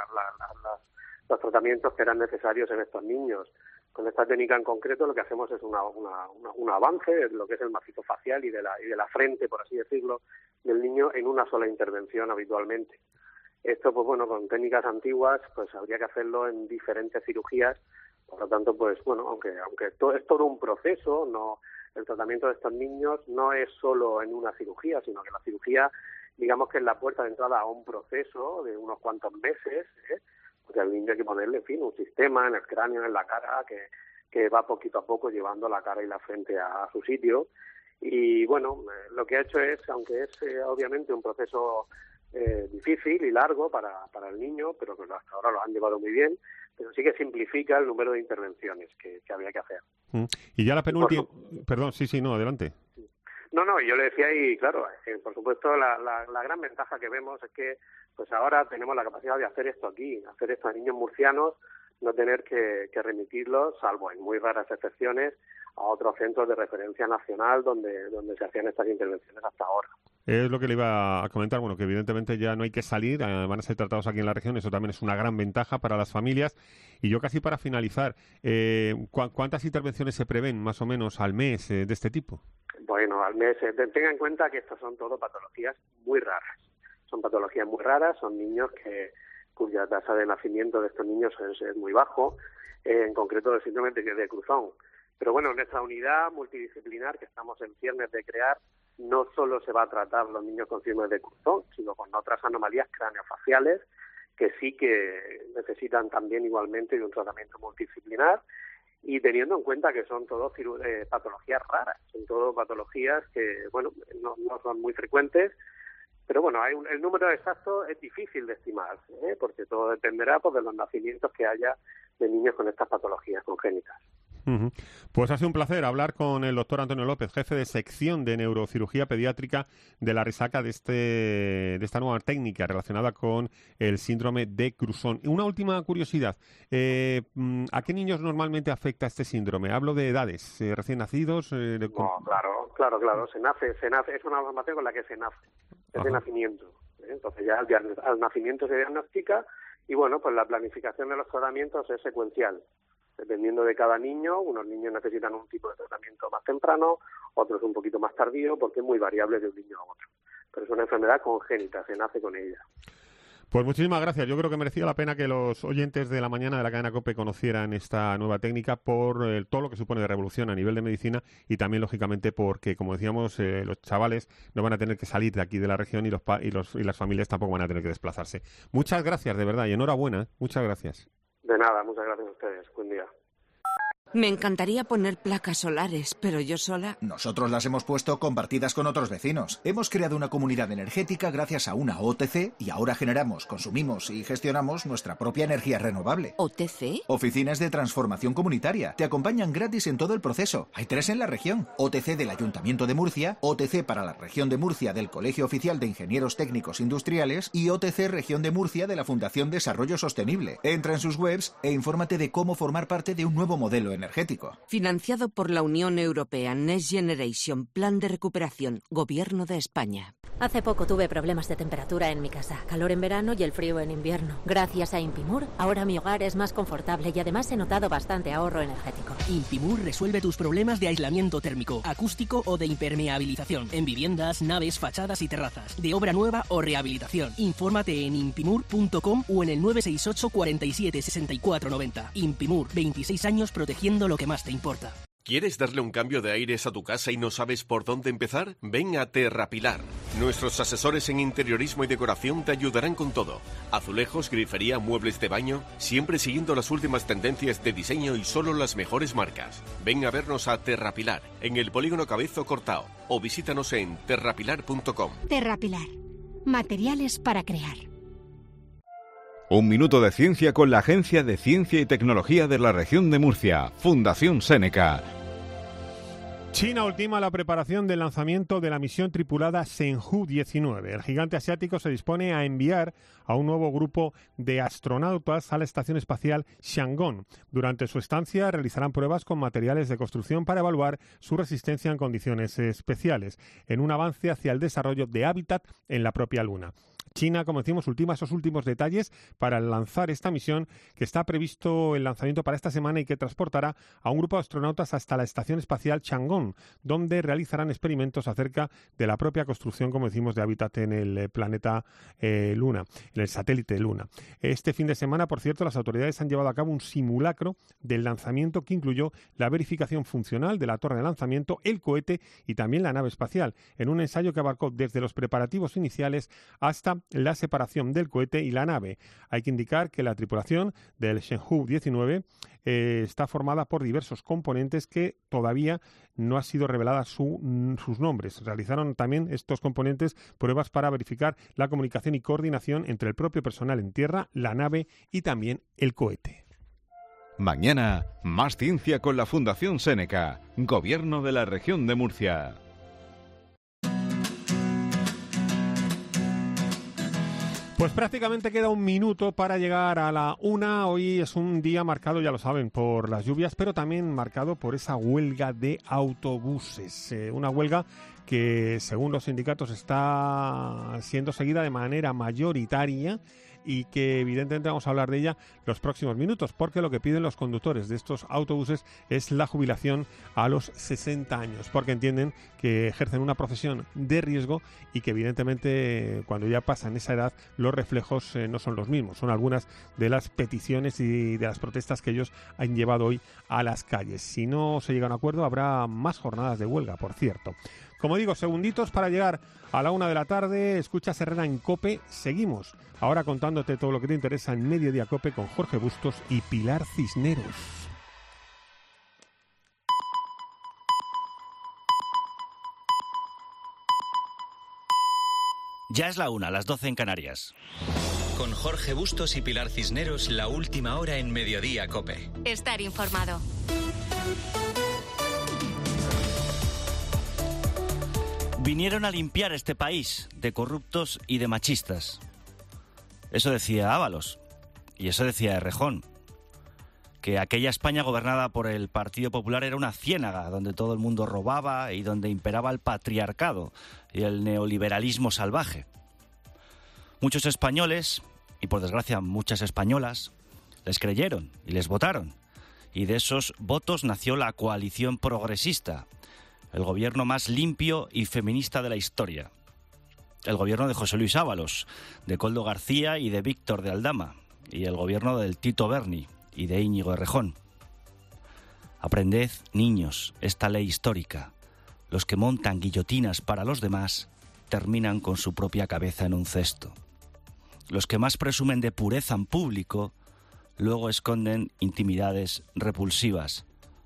los tratamientos que eran necesarios en estos niños. Con esta técnica en concreto lo que hacemos es un avance de lo que es el macizo facial y de la frente, por así decirlo, del niño en una sola intervención habitualmente. Esto, pues bueno, con técnicas antiguas, pues habría que hacerlo en diferentes cirugías. Por lo tanto, pues bueno, aunque es todo un proceso, no, el tratamiento de estos niños no es solo en una cirugía, sino que la cirugía, digamos que es la puerta de entrada a un proceso de unos cuantos meses, porque al niño hay que ponerle, en fin, un sistema en el cráneo, en la cara, que va poquito a poco llevando la cara y la frente a su sitio. Y bueno, lo que ha hecho es, aunque es obviamente un proceso difícil y largo para el niño, pero que hasta ahora lo han llevado muy bien, pero sí que simplifica el número de intervenciones que había que hacer. Y ya la penúltima... Perdón, no, adelante. No, yo le decía, y claro, por supuesto la gran ventaja que vemos es que pues ahora tenemos la capacidad de hacer esto aquí, hacer esto a niños murcianos, no tener que remitirlos, salvo en muy raras excepciones, a otros centros de referencia nacional donde se hacían estas intervenciones hasta ahora. Es lo que le iba a comentar, bueno, que evidentemente ya no hay que salir, van a ser tratados aquí en la región, eso también es una gran ventaja para las familias. Y yo casi para finalizar, ¿cuántas intervenciones se prevén más o menos al mes de este tipo? Bueno, al mes, tenga en cuenta que estas son todo patologías muy raras. Son patologías muy raras, son niños que cuya tasa de nacimiento de estos niños es muy bajo, en concreto el síndrome de Cruzón. Pero bueno, en esta unidad multidisciplinar que estamos en ciernes de crear, no solo se va a tratar los niños con síndrome de Cruzón, sino con otras anomalías craneofaciales que sí que necesitan también igualmente de un tratamiento multidisciplinar, y teniendo en cuenta que son todo patologías raras, son todo patologías que, bueno, no son muy frecuentes, pero bueno, el número exacto es difícil de estimar, porque todo dependerá pues, de los nacimientos que haya de niños con estas patologías congénitas. Pues ha sido un placer hablar con el doctor Antonio López, jefe de sección de neurocirugía pediátrica de la Resaca de esta nueva técnica relacionada con el síndrome de Cruzón. Una última curiosidad, ¿a qué niños normalmente afecta este síndrome? Hablo de edades, recién nacidos. No, claro, se nace, es una normativa con la que se nace, es de nacimiento. Entonces ya al nacimiento se diagnostica y bueno, pues la planificación de los tratamientos es secuencial. Dependiendo de cada niño, unos niños necesitan un tipo de tratamiento más temprano, otros un poquito más tardío, porque es muy variable de un niño a otro. Pero es una enfermedad congénita, se nace con ella. Pues muchísimas gracias. Yo creo que merecía la pena que los oyentes de la mañana de la cadena COPE conocieran esta nueva técnica por todo lo que supone de revolución a nivel de medicina y también, lógicamente, porque, como decíamos, los chavales no van a tener que salir de aquí de la región y las familias tampoco van a tener que desplazarse. Muchas gracias, de verdad, y enhorabuena. Muchas gracias. De nada, muchas gracias a ustedes. Buen día. Me encantaría poner placas solares, pero yo sola... Nosotros las hemos puesto compartidas con otros vecinos. Hemos creado una comunidad energética gracias a una OTC y ahora generamos, consumimos y gestionamos nuestra propia energía renovable. ¿OTC? Oficinas de transformación comunitaria. Te acompañan gratis en todo el proceso. Hay 3 en la región. OTC del Ayuntamiento de Murcia, OTC para la región de Murcia del Colegio Oficial de Ingenieros Técnicos Industriales y OTC Región de Murcia de la Fundación Desarrollo Sostenible. Entra en sus webs e infórmate de cómo formar parte de un nuevo modelo energético. Financiado por la Unión Europea, Next Generation, Plan de Recuperación, Gobierno de España. Hace poco tuve problemas de temperatura en mi casa, calor en verano y el frío en invierno. Gracias a Impimur, ahora mi hogar es más confortable y además he notado bastante ahorro energético. Impimur resuelve tus problemas de aislamiento térmico, acústico o de impermeabilización en viviendas, naves, fachadas y terrazas, de obra nueva o rehabilitación. Infórmate en impimur.com o en el 968 47 64 90. Impimur, 26 años protegiendo lo que más te importa. ¿Quieres darle un cambio de aires a tu casa y no sabes por dónde empezar? Ven a Terrapilar. Nuestros asesores en interiorismo y decoración te ayudarán con todo. Azulejos, grifería, muebles de baño, siempre siguiendo las últimas tendencias de diseño y solo las mejores marcas. Ven a vernos a Terrapilar, en el Polígono Cabezo Cortao, o visítanos en terrapilar.com. Terrapilar. Materiales para crear. Un minuto de ciencia con la Agencia de Ciencia y Tecnología de la Región de Murcia, Fundación Seneca. China ultima la preparación del lanzamiento de la misión tripulada Shenzhou 19. El gigante asiático se dispone a enviar a un nuevo grupo de astronautas a la estación espacial Tiangong. Durante su estancia realizarán pruebas con materiales de construcción para evaluar su resistencia en condiciones especiales, en un avance hacia el desarrollo de hábitat en la propia Luna. China, como decimos, ultima esos últimos detalles para lanzar esta misión, que está previsto el lanzamiento para esta semana y que transportará a un grupo de astronautas hasta la estación espacial Tiangong, donde realizarán experimentos acerca de la propia construcción, como decimos, de hábitat en el planeta Luna, en el satélite Luna. Este fin de semana, por cierto, las autoridades han llevado a cabo un simulacro del lanzamiento que incluyó la verificación funcional de la torre de lanzamiento, el cohete y también la nave espacial, en un ensayo que abarcó desde los preparativos iniciales hasta la separación del cohete y la nave. Hay que indicar que la tripulación del Shenzhou 19 está formada por diversos componentes que todavía no ha sido revelada sus nombres. Realizaron también estos componentes pruebas para verificar la comunicación y coordinación entre el propio personal en tierra, la nave y también el cohete. Mañana, más ciencia con la Fundación Seneca, Gobierno de la Región de Murcia. Pues prácticamente queda un minuto para llegar a la 1. Hoy es un día marcado, ya lo saben, por las lluvias, pero también marcado por esa huelga de autobuses. Una huelga que, según los sindicatos, está siendo seguida de manera mayoritaria y que evidentemente vamos a hablar de ella los próximos minutos, porque lo que piden los conductores de estos autobuses es la jubilación a los 60 años, porque entienden que ejercen una profesión de riesgo y que evidentemente cuando ya pasan esa edad los reflejos no son los mismos. Son algunas de las peticiones y de las protestas que ellos han llevado hoy a las calles. Si no se llega a un acuerdo, habrá más jornadas de huelga, por cierto. Como digo, segunditos para llegar a la 1 de la tarde. Escuchas Herrera en COPE. Seguimos ahora contándote todo lo que te interesa en Mediodía COPE con Jorge Bustos y Pilar Cisneros. Ya es la 1, las 12 en Canarias. Con Jorge Bustos y Pilar Cisneros, la última hora en Mediodía COPE. Estar informado. Vinieron a limpiar este país de corruptos y de machistas. Eso decía Ábalos. Y eso decía Errejón. Que aquella España gobernada por el Partido Popular era una ciénaga donde todo el mundo robaba y donde imperaba el patriarcado y el neoliberalismo salvaje. Muchos españoles, y por desgracia muchas españolas, les creyeron y les votaron. Y de esos votos nació la coalición progresista, el gobierno más limpio y feminista de la historia. El gobierno de José Luis Ábalos, de Koldo García y de Víctor de Aldama, y el gobierno del Tito Berni y de Íñigo Errejón. Aprended, niños, esta ley histórica. Los que montan guillotinas para los demás terminan con su propia cabeza en un cesto. Los que más presumen de pureza en público luego esconden intimidades repulsivas.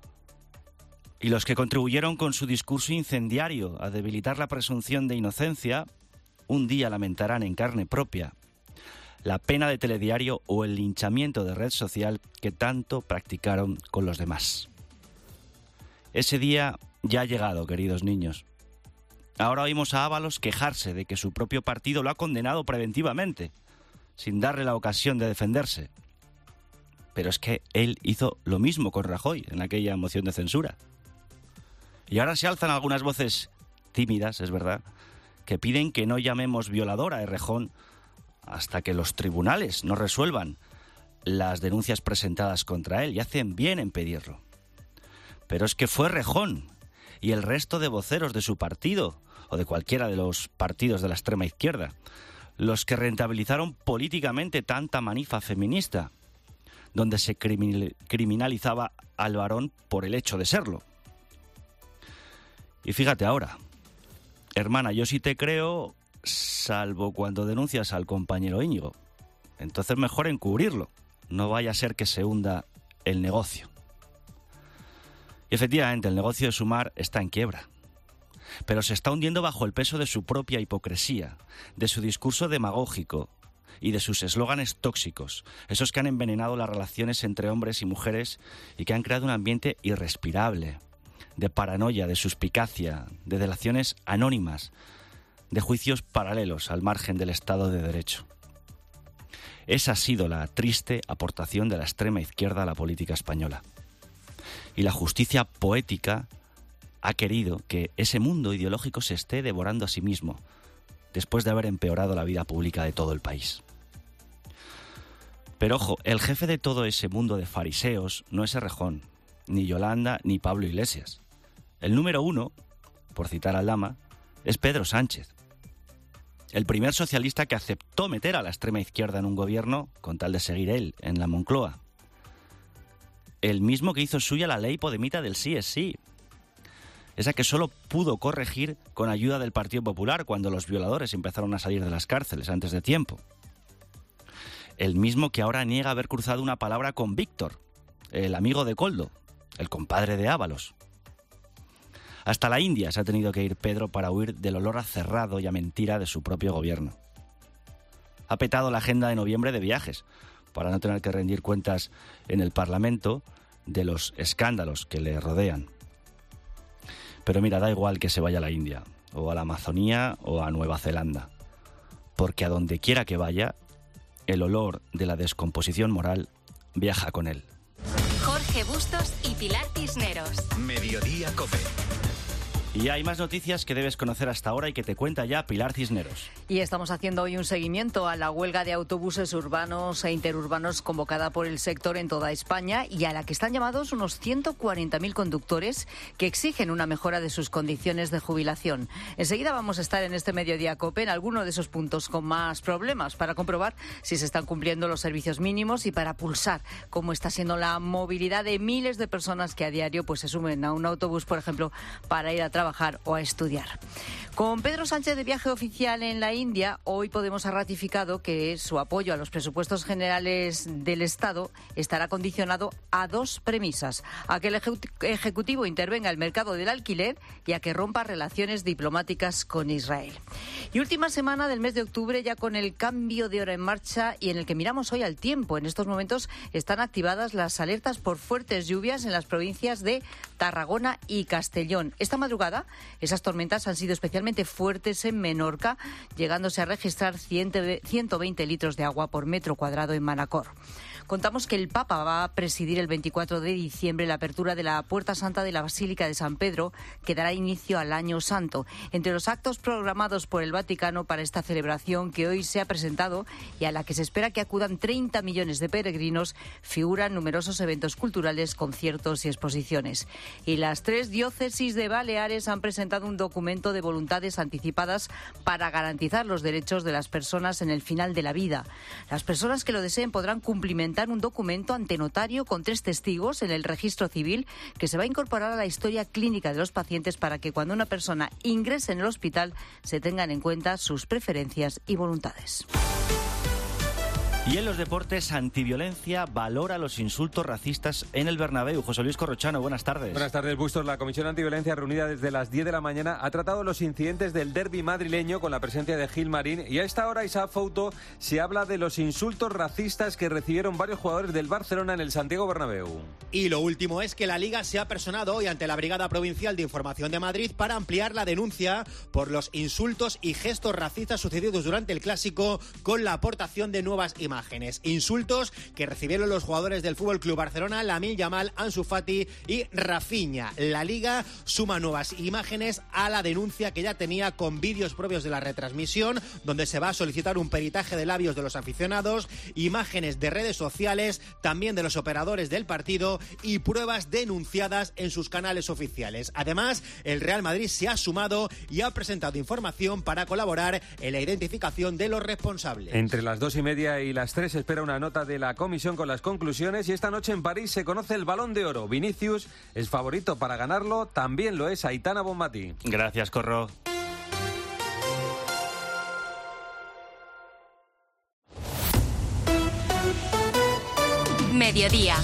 Y los que contribuyeron con su discurso incendiario a debilitar la presunción de inocencia, un día lamentarán en carne propia la pena de telediario o el linchamiento de red social que tanto practicaron con los demás. Ese día ya ha llegado, queridos niños. Ahora oímos a Ábalos quejarse de que su propio partido lo ha condenado preventivamente, sin darle la ocasión de defenderse. Pero es que él hizo lo mismo con Rajoy en aquella moción de censura. Y ahora se alzan algunas voces tímidas, es verdad, que piden que no llamemos violador a Errejón hasta que los tribunales no resuelvan las denuncias presentadas contra él, y hacen bien en pedirlo. Pero es que fue Errejón y el resto de voceros de su partido, o de cualquiera de los partidos de la extrema izquierda, los que rentabilizaron políticamente tanta manifa feminista, donde se criminalizaba al varón por el hecho de serlo. Y fíjate ahora, hermana, yo sí te creo, salvo cuando denuncias al compañero Íñigo. Entonces mejor encubrirlo, no vaya a ser que se hunda el negocio. Y efectivamente, el negocio de Sumar está en quiebra, pero se está hundiendo bajo el peso de su propia hipocresía, de su discurso demagógico y de sus eslóganes tóxicos, esos que han envenenado las relaciones entre hombres y mujeres y que han creado un ambiente irrespirable, de paranoia, de suspicacia, de delaciones anónimas, de juicios paralelos al margen del Estado de Derecho. Esa ha sido la triste aportación de la extrema izquierda a la política española. Y la justicia poética ha querido que ese mundo ideológico se esté devorando a sí mismo, después de haber empeorado la vida pública de todo el país. Pero ojo, el jefe de todo ese mundo de fariseos no es Errejón, ni Yolanda, ni Pablo Iglesias. El número 1, por citar a Aldama, es Pedro Sánchez, el primer socialista que aceptó meter a la extrema izquierda en un gobierno con tal de seguir él en la Moncloa. El mismo que hizo suya la ley podemita del sí es sí, esa que solo pudo corregir con ayuda del Partido Popular cuando los violadores empezaron a salir de las cárceles antes de tiempo. El mismo que ahora niega haber cruzado una palabra con Víctor, el amigo de Koldo, el compadre de Ábalos. Hasta la India se ha tenido que ir Pedro para huir del olor a cerrado y a mentira de su propio gobierno. Ha petado la agenda de noviembre de viajes, para no tener que rendir cuentas en el Parlamento de los escándalos que le rodean. Pero mira, da igual que se vaya a la India, o a la Amazonía, o a Nueva Zelanda, porque a donde quiera que vaya, el olor de la descomposición moral viaja con él. Jorge Bustos y Pilar Cisneros. Mediodía COPE. Y hay más noticias que debes conocer hasta ahora y que te cuenta ya Pilar Cisneros. Y estamos haciendo hoy un seguimiento a la huelga de autobuses urbanos e interurbanos convocada por el sector en toda España y a la que están llamados unos 140.000 conductores que exigen una mejora de sus condiciones de jubilación. Enseguida vamos a estar en este Mediodía COPE en alguno de esos puntos con más problemas para comprobar si se están cumpliendo los servicios mínimos y para pulsar cómo está siendo la movilidad de miles de personas que a diario pues se sumen a un autobús, por ejemplo, para ir a trabajar o a estudiar. Con Pedro Sánchez de viaje oficial en la India, hoy Podemos ha ratificado que su apoyo a los presupuestos generales del Estado estará condicionado a dos premisas: a que el Ejecutivo intervenga el mercado del alquiler y a que rompa relaciones diplomáticas con Israel. Y última semana del mes de octubre, ya con el cambio de hora en marcha y en el que miramos hoy al tiempo. En estos momentos están activadas las alertas por fuertes lluvias en las provincias de Tarragona y Castellón. Esta madrugada esas tormentas han sido especialmente fuertes en Menorca, llegándose a registrar 120 litros de agua por metro cuadrado en Manacor. Contamos que el Papa va a presidir el 24 de diciembre la apertura de la Puerta Santa de la Basílica de San Pedro, que dará inicio al Año Santo. Entre los actos programados por el Vaticano para esta celebración que hoy se ha presentado y a la que se espera que acudan 30 millones de peregrinos, figuran numerosos eventos culturales, conciertos y exposiciones. Y las 3 diócesis de Baleares han presentado un documento de voluntades anticipadas para garantizar los derechos de las personas en el final de la vida. Las personas que lo deseen podrán cumplimentar un documento ante notario con 3 testigos en el registro civil que se va a incorporar a la historia clínica de los pacientes para que cuando una persona ingrese en el hospital se tengan en cuenta sus preferencias y voluntades. Y en los deportes, Antiviolencia valora los insultos racistas en el Bernabéu. José Luis Corrochano, buenas tardes. Buenas tardes, Bustos. La Comisión Antiviolencia, reunida desde las 10 de la mañana, ha tratado los incidentes del derbi madrileño con la presencia de Gil Marín. Y a esta hora, Isaac Fouto, se habla de los insultos racistas que recibieron varios jugadores del Barcelona en el Santiago Bernabéu. Y lo último es que la Liga se ha personado hoy ante la Brigada Provincial de Información de Madrid para ampliar la denuncia por los insultos y gestos racistas sucedidos durante el Clásico, con la aportación de nuevas imágenes. Insultos que recibieron los jugadores del FC Barcelona, Lamine Yamal, Ansu Fati y Rafinha. La Liga suma nuevas imágenes a la denuncia que ya tenía, con vídeos propios de la retransmisión, donde se va a solicitar un peritaje de labios de los aficionados, imágenes de redes sociales, también de los operadores del partido y pruebas denunciadas en sus canales oficiales. Además, el Real Madrid se ha sumado y ha presentado información para colaborar en la identificación de los responsables. Entre las 2:30 y las 3 se espera una nota de la comisión con las conclusiones y esta noche en París se conoce el Balón de Oro. Vinicius es favorito para ganarlo, también lo es Aitana Bonmatí. Gracias, Corro. Mediodía.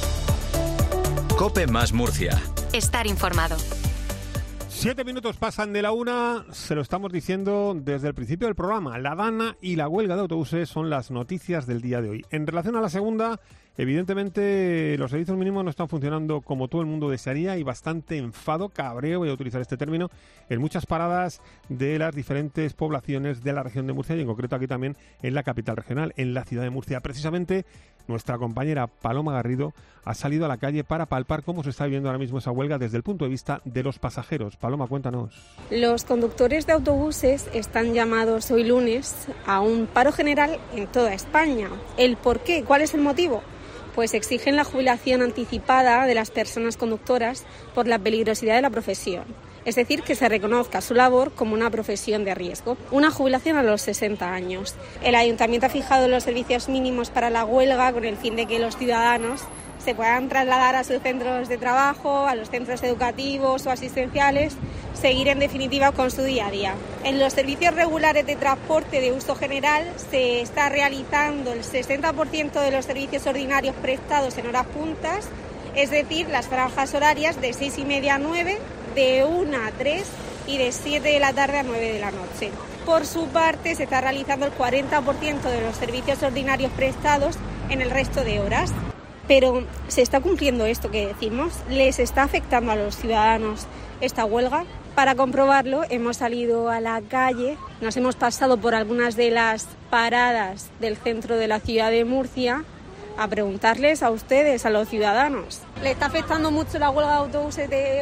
COPE más Murcia. Estar informado. 7 minutos pasan de la 1, se lo estamos diciendo desde el principio del programa. La DANA y la huelga de autobuses son las noticias del día de hoy. En relación a la segunda, evidentemente los servicios mínimos no están funcionando como todo el mundo desearía y bastante enfado, cabreo, voy a utilizar este término, en muchas paradas de las diferentes poblaciones de la región de Murcia y en concreto aquí también en la capital regional, en la ciudad de Murcia. Precisamente nuestra compañera Paloma Garrido ha salido a la calle para palpar cómo se está viviendo ahora mismo esa huelga desde el punto de vista de los pasajeros. Paloma, cuéntanos. Los conductores de autobuses están llamados hoy lunes a un paro general en toda España. ¿El por qué? ¿Cuál es el motivo? Pues exigen la jubilación anticipada de las personas conductoras por la peligrosidad de la profesión. Es decir, que se reconozca su labor como una profesión de riesgo. Una jubilación a los 60 años. El Ayuntamiento ha fijado los servicios mínimos para la huelga con el fin de que los ciudadanos se puedan trasladar a sus centros de trabajo, a los centros educativos o asistenciales, seguir en definitiva con su día a día. En los servicios regulares de transporte de uso general se está realizando el 60% de los servicios ordinarios prestados en horas puntas, es decir, las franjas horarias de 6:30 a 9, de 1 a 3 y de 7 de la tarde a 9 de la noche. Por su parte, se está realizando el 40% de los servicios ordinarios prestados en el resto de horas. Pero, ¿se está cumpliendo esto que decimos? ¿Les está afectando a los ciudadanos esta huelga? Para comprobarlo, hemos salido a la calle, nos hemos pasado por algunas de las paradas del centro de la ciudad de Murcia a preguntarles a ustedes, a los ciudadanos. ¿Le está afectando mucho la huelga de autobuses de hoy?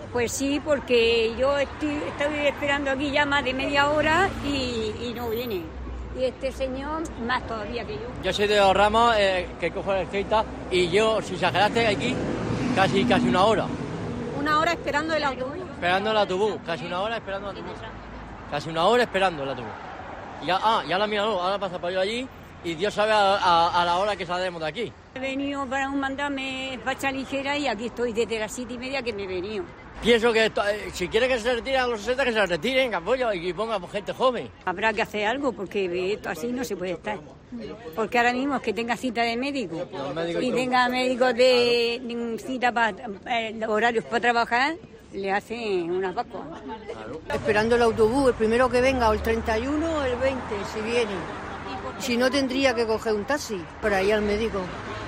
Pues sí, porque yo estoy esperando aquí ya más de media hora y no viene. Y este señor más todavía que yo. Yo soy de los Ramos, que cojo el skate, y yo, si exageraste, aquí casi una hora. ¿Una hora esperando el autobús? Esperando el autobús, casi una hora esperando el autobús. Casi una hora esperando el autobús. Y ya la mira, ahora pasa por yo allí y Dios sabe a la hora que saldremos de aquí. He venido para mandarme facha ligera y aquí estoy desde las 7:30 que me he venido. Pienso que si quiere que se retiren a los 60, que se retiren, apoyo y pongan gente joven. Habrá que hacer algo porque esto así no se puede estar. Porque ahora mismo es que tenga cita de médico y tenga médicos de cita para horarios para trabajar, le hacen una pascua. Claro. Esperando el autobús, el primero que venga, o el 31 o el 20, si viene. Si no, tendría que coger un taxi para ir al médico.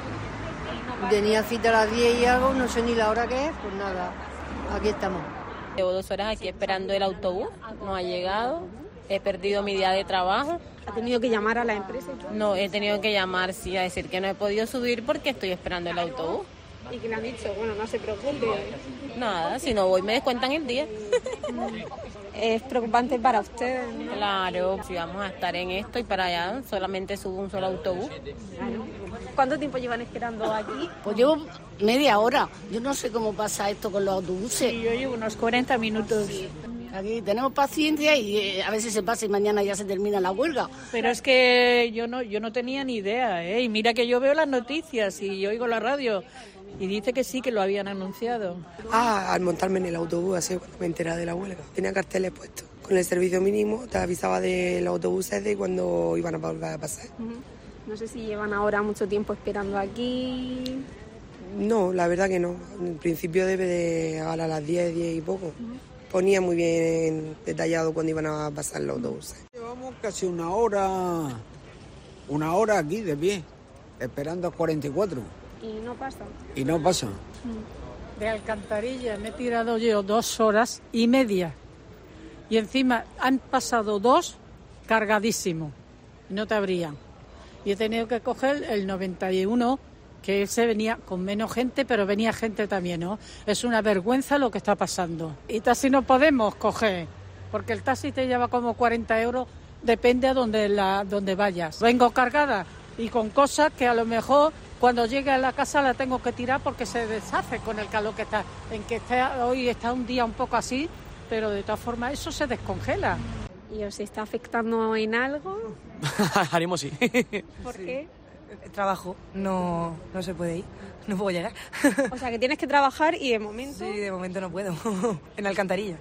Tenía cita a las 10 y algo, no sé ni la hora que es, pues nada, aquí estamos. Llevo 2 horas aquí esperando el autobús, no ha llegado, he perdido mi día de trabajo. ¿Ha tenido que llamar a la empresa? No, he tenido que llamar, sí, a decir que no he podido subir porque estoy esperando el autobús. ¿Y qué le han dicho? Bueno, no se preocupe. Nada, si no voy me descuentan el día. Es preocupante para ustedes, ¿no? Claro, si vamos a estar en esto y para allá solamente subo un solo autobús. Claro. ¿Cuánto tiempo llevan esperando aquí? Pues llevo media hora. Yo no sé cómo pasa esto con los autobuses. Sí, yo llevo unos 40 minutos. Sí. Aquí tenemos paciencia y a veces se pasa y mañana ya se termina la huelga. Pero es que yo no tenía ni idea, ¿eh? Y mira que yo veo las noticias y yo oigo la radio y dice que sí, que lo habían anunciado. Al montarme en el autobús, así cuando me enteré de la huelga. Tenía carteles puestos. Con el servicio mínimo te avisaba de los autobuses de cuando iban a volver a pasar. No sé si llevan ahora mucho tiempo esperando aquí. No, la verdad que no. En principio debe de ahora a las 10 y poco. Ponía muy bien detallado cuando iban a pasar los autobuses. Llevamos casi una hora aquí de pie, esperando a 44. ¿Y no pasa? Y no pasa. De Alcantarilla me he tirado yo 2 horas y media. Y encima han pasado 2 cargadísimos. No te abrían. Y he tenido que coger el 91, que ese venía con menos gente, pero venía gente también, ¿no? Es una vergüenza lo que está pasando. Y taxi no podemos coger, porque el taxi te lleva como 40 euros, depende a donde vayas. Vengo cargada y con cosas que a lo mejor cuando llegue a la casa la tengo que tirar porque se deshace con el calor que está. Hoy está un día un poco así, pero de todas formas eso se descongela. ¿Y os está afectando en algo? Haremos sí. ¿Por qué? Trabajo, no se puede ir, no puedo llegar. O sea, que tienes que trabajar y de momento... Sí, de momento no puedo, en Alcantarilla.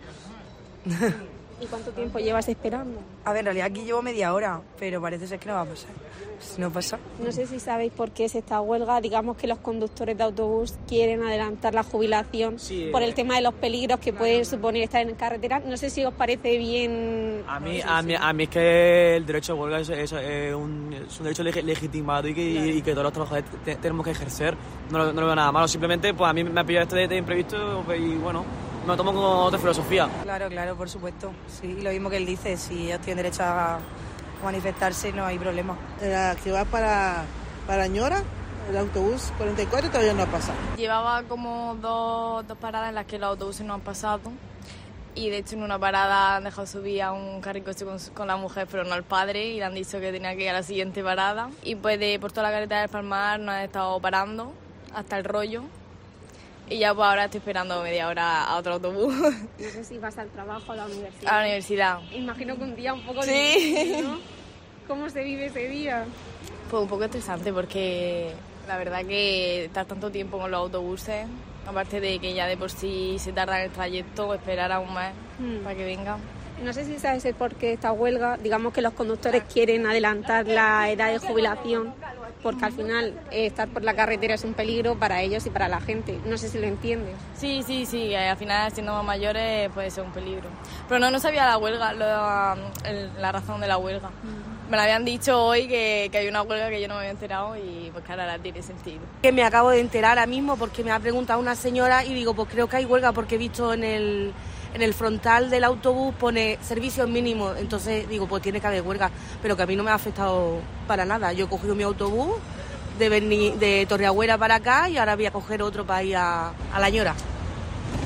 ¿Y cuánto tiempo llevas esperando? A ver, en realidad aquí llevo media hora, pero parece ser que no va a pasar. Si no pasa... No sé si sabéis por qué es esta huelga. Digamos que los conductores de autobús quieren adelantar la jubilación por el tema de los peligros que puede suponer estar en carretera. No sé si os parece bien... A mí es que el derecho de huelga es un derecho legitimado y que todos los trabajadores tenemos que ejercer. No lo veo nada malo, simplemente pues a mí me ha pillado esto de imprevisto y bueno... Me lo tomo como otra filosofía. Claro, por supuesto. Sí, lo mismo que él dice, si ellos tienen derecho a manifestarse no hay problema. La que va para Ñora, el autobús 44 todavía no ha pasado. Llevaba como dos paradas en las que los autobuses no han pasado y de hecho en una parada han dejado subir a un carricoche con la mujer pero no al padre y le han dicho que tenía que ir a la siguiente parada y pues por toda la carretera del Palmar nos han estado parando hasta el Rollo. Y ya pues ahora estoy esperando media hora a otro autobús. No sé si vas al trabajo o a la universidad. A la universidad. Imagino que un día un poco difícil, ¿no? ¿Cómo se vive ese día? Pues un poco estresante porque la verdad que estar tanto tiempo con los autobuses, aparte de que ya de por sí se tarda el trayecto, esperar a un mes para que venga. No sé si sabes el porqué de esta huelga. Digamos que los conductores quieren adelantar la edad de jubilación porque al final estar por la carretera es un peligro para ellos y para la gente. No sé si lo entiendes. Sí, al final siendo más mayores puede ser un peligro. Pero no sabía la huelga, la razón de la huelga. Me lo habían dicho hoy que hay una huelga que yo no me había enterado y pues claro, ahora tiene sentido. Que me acabo de enterar ahora mismo porque me ha preguntado una señora y digo, pues creo que hay huelga porque he visto en el frontal del autobús pone servicios mínimos, entonces digo, pues tiene que haber huelga, pero que a mí no me ha afectado para nada. Yo he cogido mi autobús de Torreagüera para acá y ahora voy a coger otro para ir a La Ñora.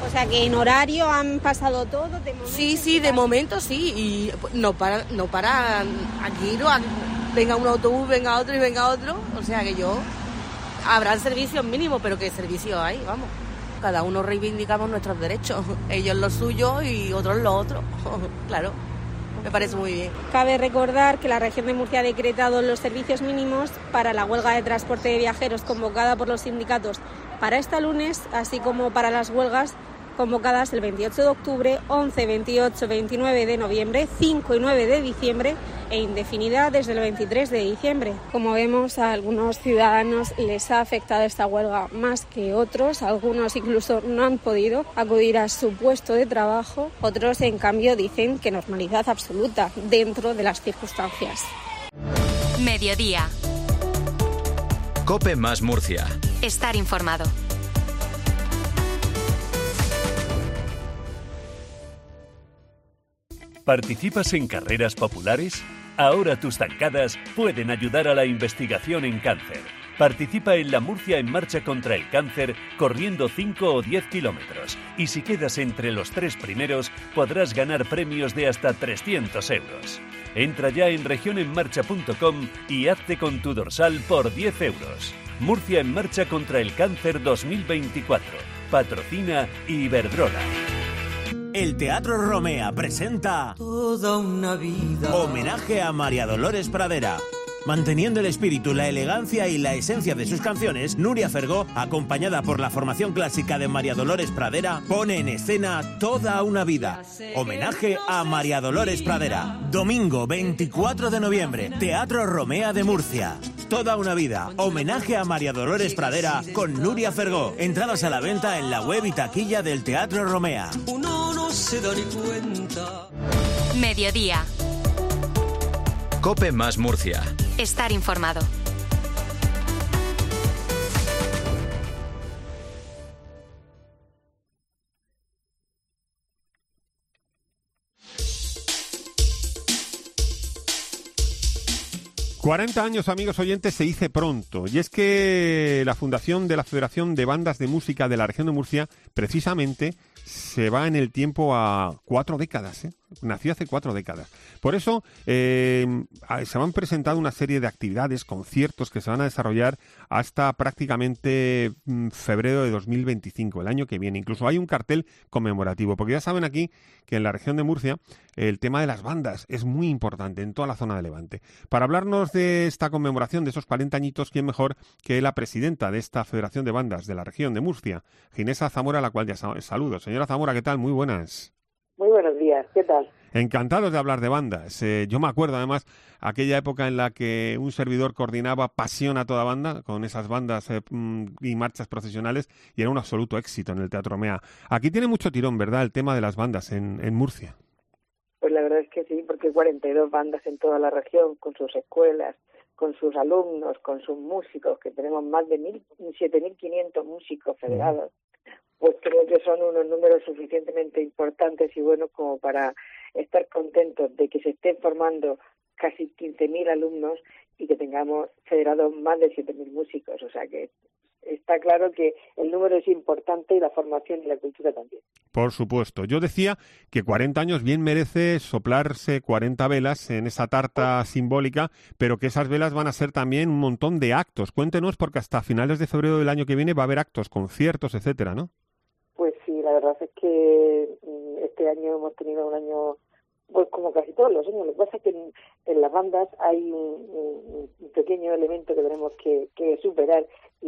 O sea que en horario han pasado todo, de momento. Sí, de momento sí, y no paran aquí, no, venga un autobús, venga otro y venga otro, o sea que habrán servicios mínimos, pero ¿qué servicio hay? Vamos, cada uno reivindicamos nuestros derechos, ellos los suyos y otros los otros, claro. Me parece muy bien. Cabe recordar que la región de Murcia ha decretado los servicios mínimos para la huelga de transporte de viajeros convocada por los sindicatos para este lunes, así como para las huelgas convocadas el 28 de octubre, 11, 28, 29 de noviembre, 5 y 9 de diciembre e indefinida desde el 23 de diciembre. Como vemos, a algunos ciudadanos les ha afectado esta huelga más que otros, algunos incluso no han podido acudir a su puesto de trabajo, otros en cambio dicen que normalidad absoluta dentro de las circunstancias. Mediodía. COPE más Murcia. Estar informado. ¿Participas en carreras populares? Ahora tus zancadas pueden ayudar a la investigación en cáncer. Participa en la Murcia en Marcha contra el Cáncer corriendo 5 o 10 kilómetros. Y si quedas entre los 3 primeros, podrás ganar premios de hasta 300 euros. Entra ya en regionenmarcha.com y hazte con tu dorsal por 10 euros. Murcia en Marcha contra el Cáncer 2024. Patrocina Iberdrola. El Teatro Romea presenta Toda una vida. Homenaje a María Dolores Pradera. Manteniendo el espíritu, la elegancia y la esencia de sus canciones, Nuria Fergó, acompañada por la formación clásica de María Dolores Pradera, pone en escena Toda una vida. Homenaje a María Dolores Pradera. Domingo 24 de noviembre, Teatro Romea de Murcia. Toda una vida. Homenaje a María Dolores Pradera con Nuria Fergó. Entradas a la venta en la web y taquilla del Teatro Romea. Uno no se da ni cuenta. Mediodía. COPE más Murcia. Estar informado. ...40 años, amigos oyentes, se dice pronto. Y es que la fundación de la Federación de Bandas de Música de la región de Murcia, precisamente, se va en el tiempo a 4 décadas, ¿eh? Nació hace 4 décadas. Por eso se han presentado una serie de actividades, conciertos que se van a desarrollar hasta prácticamente febrero de 2025, el año que viene. Incluso hay un cartel conmemorativo, porque ya saben aquí que en la región de Murcia el tema de las bandas es muy importante en toda la zona de Levante. Para hablarnos de esta conmemoración de esos 40 añitos, ¿quién mejor que la presidenta de esta Federación de Bandas de la región de Murcia, Ginesa Zamora, a la cual ya saludo. Señora Zamora, ¿qué tal? Muy buenas. Muy buenos días, ¿qué tal? Encantados de hablar de bandas. Yo me acuerdo además aquella época en la que un servidor coordinaba Pasión a toda banda con esas bandas y marchas procesionales y era un absoluto éxito en el Teatro Romea. Aquí tiene mucho tirón, ¿verdad?, el tema de las bandas en Murcia. Pues la verdad es que sí, porque 42 bandas en toda la región, con sus escuelas, con sus alumnos, con sus músicos, que tenemos más de 7.500 músicos federados. Pues creo que son unos números suficientemente importantes y buenos como para estar contentos de que se estén formando casi 15.000 alumnos y que tengamos federados más de 7.000 músicos. O sea que está claro que el número es importante y la formación y la cultura también. Por supuesto. Yo decía que 40 años bien merece soplarse 40 velas en esa tarta simbólica, pero que esas velas van a ser también un montón de actos. Cuéntenos, porque hasta finales de febrero del año que viene va a haber actos, conciertos, etcétera, ¿no? Pues sí, la verdad es que este año hemos tenido un año, pues como casi todos los años. Lo que pasa es que en las bandas hay un pequeño elemento que tenemos que superar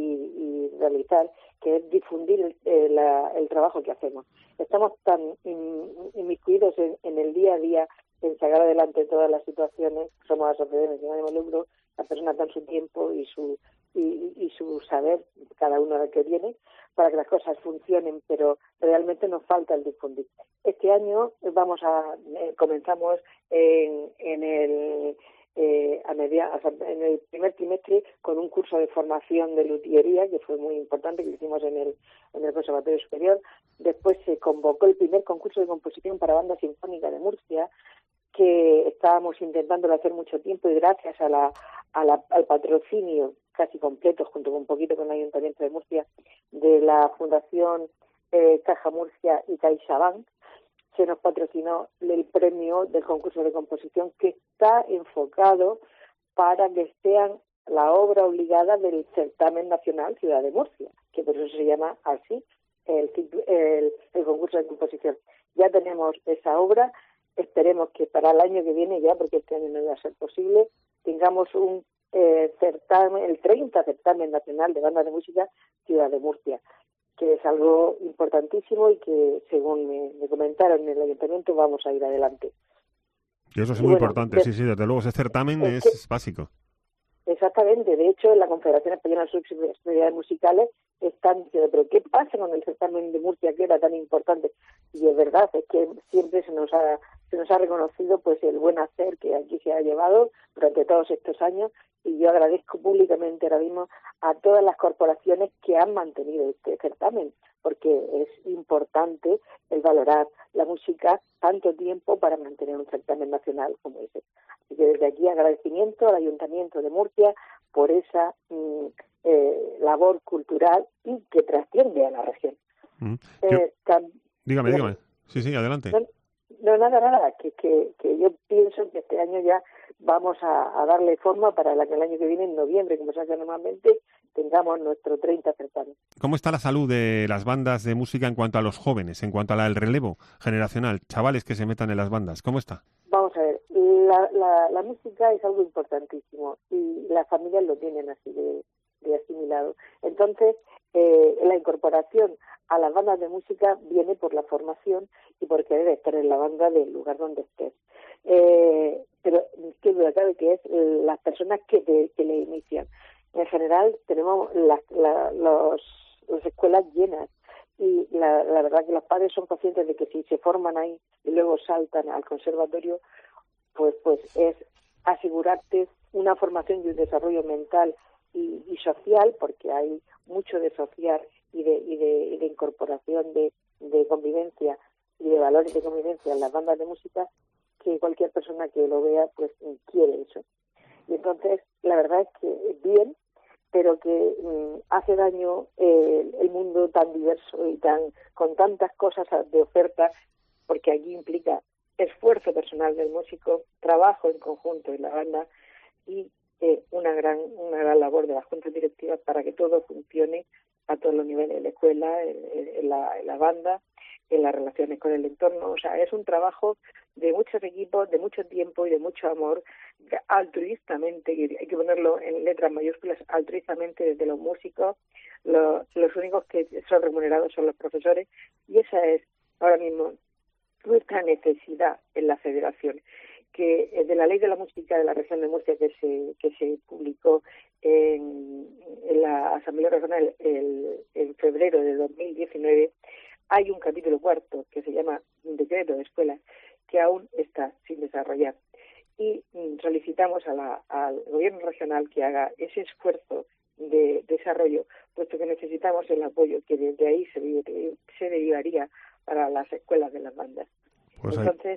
y realizar, que es difundir el trabajo que hacemos. Estamos tan inmiscuidos en el día a día, en sacar adelante todas las situaciones. Somos asociaciones sin ánimo de lucro, las personas dan su tiempo y su saber, cada uno al que viene, para que las cosas funcionen, pero realmente nos falta el difundir. Este año comenzamos en el primer trimestre con un curso de formación de luthiería, que fue muy importante, que hicimos en el Conservatorio Superior. Después se convocó el primer concurso de composición para banda sinfónica de Murcia, que estábamos intentándolo hacer mucho tiempo, y gracias al patrocinio casi completo, junto con un poquito con el Ayuntamiento de Murcia, de la Fundación Caja Murcia y CaixaBank, se nos patrocinó el premio del concurso de composición, que está enfocado para que sean la obra obligada del certamen nacional Ciudad de Murcia, que por eso se llama así el concurso de composición. Ya tenemos esa obra, esperemos que para el año que viene ya, porque este año no iba a ser posible, tengamos un certamen, el 30 certamen nacional de bandas de música Ciudad de Murcia, que es algo importantísimo y que, según me comentaron en el ayuntamiento, vamos a ir adelante. Y eso es muy importante, sí, desde luego ese certamen es básico. Exactamente, de hecho en la Confederación Española de Sociedades Musicales están diciendo, pero ¿qué pasa con el certamen de Murcia, que era tan importante? Y es verdad, es que siempre se nos ha reconocido pues el buen hacer que aquí se ha llevado durante todos estos años, y yo agradezco públicamente ahora mismo a todas las corporaciones que han mantenido este certamen, porque es importante el valorar la música tanto tiempo para mantener un certamen nacional como ese. Así que desde aquí agradecimiento al Ayuntamiento de Murcia por esa labor cultural y que trasciende a la región. Dígame. Sí, adelante. No, nada, que yo pienso que este año ya vamos a darle forma para que el año que viene, en noviembre, como se hace normalmente, tengamos nuestro 30 certamen. ¿Cómo está la salud de las bandas de música en cuanto a los jóvenes, en cuanto al relevo generacional, chavales que se metan en las bandas? ¿Cómo está? Vamos a ver, la música es algo importantísimo y las familias lo tienen así de asimilado. Entonces, la incorporación a las bandas de música viene por la formación y por querer estar en la banda del lugar donde estés. Pero qué duda cabe que es las personas que le inician. En general tenemos las escuelas llenas y la verdad que los padres son conscientes de que si se forman ahí y luego saltan al conservatorio, pues es asegurarte una formación y un desarrollo mental y social, porque hay mucho de social y de incorporación de convivencia y de valores de convivencia en las bandas de música, que cualquier persona que lo vea pues quiere eso. Y entonces la verdad es que bien, pero que hace daño el mundo tan diverso y con tantas cosas de oferta, porque aquí implica esfuerzo personal del músico, trabajo en conjunto en la banda y una gran labor de las juntas directivas para que todo funcione a todos los niveles, en la escuela, en la banda, en las relaciones con el entorno. O sea, es un trabajo de muchos equipos, de mucho tiempo y de mucho amor, altruistamente, y hay que ponerlo en letras mayúsculas, altruistamente desde los músicos. Los únicos que son remunerados son los profesores, y esa es ahora mismo nuestra necesidad en la federación, que de la Ley de la Música de la Región de Murcia que se publicó en la Asamblea Regional en febrero de 2019, hay un capítulo cuarto que se llama Decreto de Escuelas, que aún está sin desarrollar. Y solicitamos al Gobierno regional que haga ese esfuerzo de desarrollo, puesto que necesitamos el apoyo que desde ahí se derivaría para las escuelas de las bandas. Pues entonces,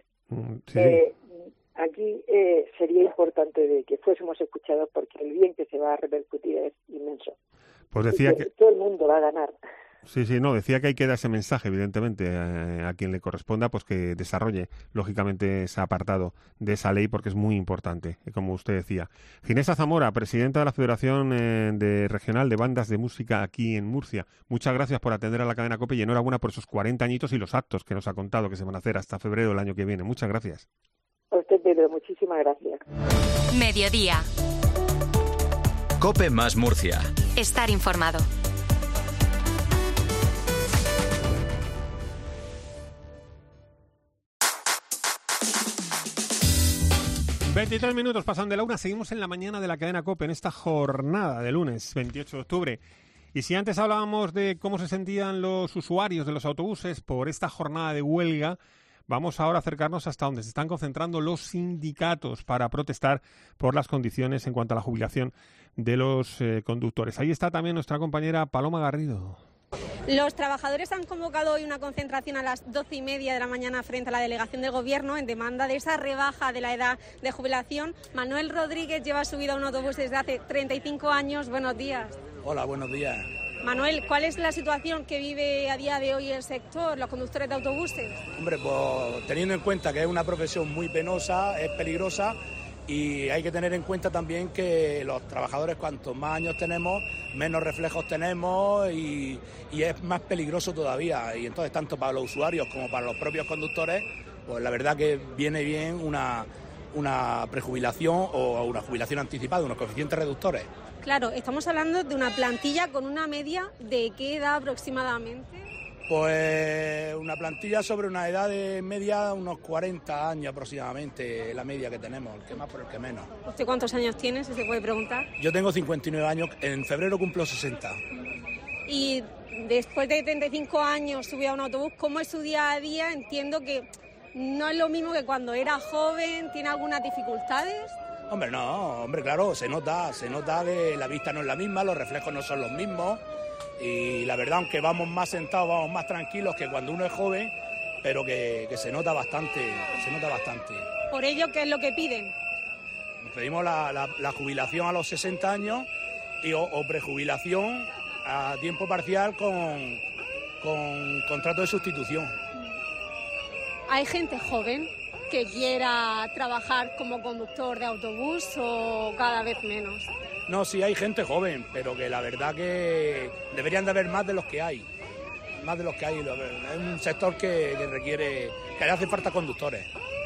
aquí sería importante de que fuésemos escuchados, porque el bien que se va a repercutir es inmenso. Pues decía que todo el mundo va a ganar. Sí, decía que hay que dar ese mensaje, evidentemente, a quien le corresponda, pues que desarrolle, lógicamente, ese apartado de esa ley, porque es muy importante, como usted decía. Ginesa Zamora, presidenta de la Federación Regional de Bandas de Música aquí en Murcia, muchas gracias por atender a la cadena COPE y enhorabuena por esos 40 añitos y los actos que nos ha contado que se van a hacer hasta febrero del año que viene. Muchas gracias. A usted, Pedro, muchísimas gracias. Mediodía. COPE más Murcia. Estar informado. ...23 pasan de la 1, seguimos en la mañana de la cadena COPE en esta jornada de lunes 28 de octubre. Y si antes hablábamos de cómo se sentían los usuarios de los autobuses por esta jornada de huelga, vamos ahora a acercarnos hasta donde se están concentrando los sindicatos para protestar por las condiciones en cuanto a la jubilación de los conductores. Ahí está también nuestra compañera Paloma Garrido. Los trabajadores han convocado hoy una concentración a las 12:30 de la mañana frente a la delegación del Gobierno en demanda de esa rebaja de la edad de jubilación. Manuel Rodríguez lleva subido a un autobús desde hace 35 años. Buenos días. Hola, buenos días. Manuel, ¿cuál es la situación que vive a día de hoy el sector, los conductores de autobuses? Hombre, pues teniendo en cuenta que es una profesión muy penosa, es peligrosa, y hay que tener en cuenta también que los trabajadores, cuantos más años tenemos, menos reflejos tenemos y es más peligroso todavía. Y entonces, tanto para los usuarios como para los propios conductores, pues la verdad que viene bien una prejubilación o una jubilación anticipada, unos coeficientes reductores. Claro, estamos hablando de una plantilla con una media ¿de qué edad aproximadamente? Pues una plantilla sobre una edad de media, unos 40 años aproximadamente, la media que tenemos, el que más por el que menos. ¿Usted cuántos años tiene, si se puede preguntar? Yo tengo 59 años, en febrero cumplo 60. Y después de 35 años subí a un autobús, ¿cómo es su día a día? Entiendo que no es lo mismo que cuando era joven, ¿tiene algunas dificultades? Hombre, no, hombre, claro, se nota que la vista no es la misma, los reflejos no son los mismos. Y la verdad, aunque vamos más sentados, vamos más tranquilos que cuando uno es joven, pero que se nota bastante, Por ello, ¿qué es lo que piden? Pedimos la jubilación a los 60 años o prejubilación a tiempo parcial con contrato de sustitución. ¿Hay gente joven que quiera trabajar como conductor de autobús o cada vez menos? No, sí hay gente joven, pero que la verdad que deberían de haber más de los que hay. Es un sector que requiere, que le hace falta conductores.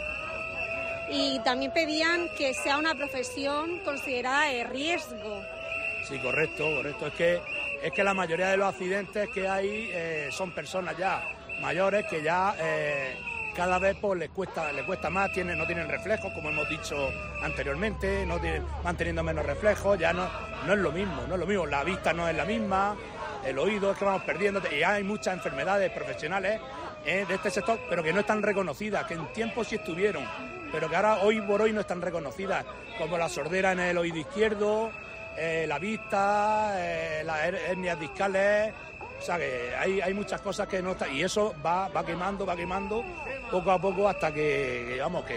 Y también pedían que sea una profesión considerada de riesgo. Sí, correcto. Es que la mayoría de los accidentes que hay son personas ya mayores que ya cada vez pues les cuesta más, no tienen reflejos, como hemos dicho anteriormente, van teniendo menos reflejos, ya no es lo mismo, la vista no es la misma, el oído es que vamos perdiendo, y hay muchas enfermedades profesionales de este sector, pero que no están reconocidas, que en tiempo sí estuvieron, pero que ahora hoy por hoy no están reconocidas, como la sordera en el oído izquierdo, la vista, las hernias discales. O sea que hay muchas cosas que no están, y eso va quemando poco a poco hasta que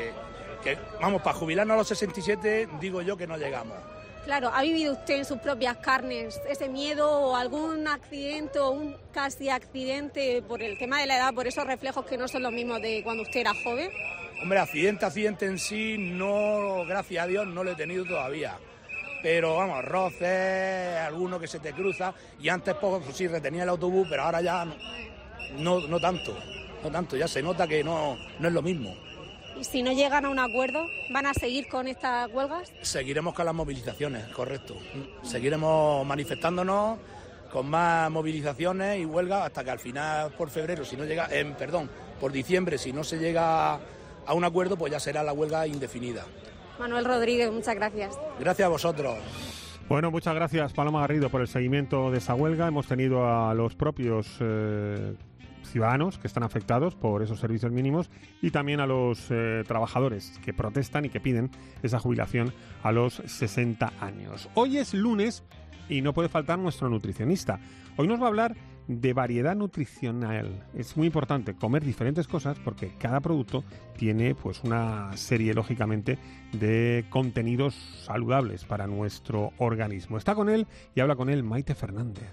para jubilarnos a los 67 digo yo que no llegamos. Claro, ¿ha vivido usted en sus propias carnes ese miedo o algún accidente o un casi accidente por el tema de la edad, por esos reflejos que no son los mismos de cuando usted era joven? Hombre, accidente en sí, no, gracias a Dios, no lo he tenido todavía. Pero vamos, roces, alguno que se te cruza, y antes pues sí retenía el autobús, pero ahora ya no tanto, ya se nota que no es lo mismo. ¿Y si no llegan a un acuerdo, van a seguir con estas huelgas? Seguiremos con las movilizaciones, correcto. Seguiremos manifestándonos con más movilizaciones y huelgas hasta que al final, por febrero, si no llega, por diciembre, si no se llega a un acuerdo, pues ya será la huelga indefinida. Manuel Rodríguez, muchas gracias. Gracias a vosotros. Bueno, muchas gracias, Paloma Garrido, por el seguimiento de esa huelga. Hemos tenido a los propios ciudadanos que están afectados por esos servicios mínimos y también a los trabajadores que protestan y que piden esa jubilación a los 60 años. Hoy es lunes y no puede faltar nuestro nutricionista. Hoy nos va a hablar de variedad nutricional. Es muy importante comer diferentes cosas porque cada producto tiene pues una serie, lógicamente, de contenidos saludables para nuestro organismo. Está con él y habla con él Maite Fernández.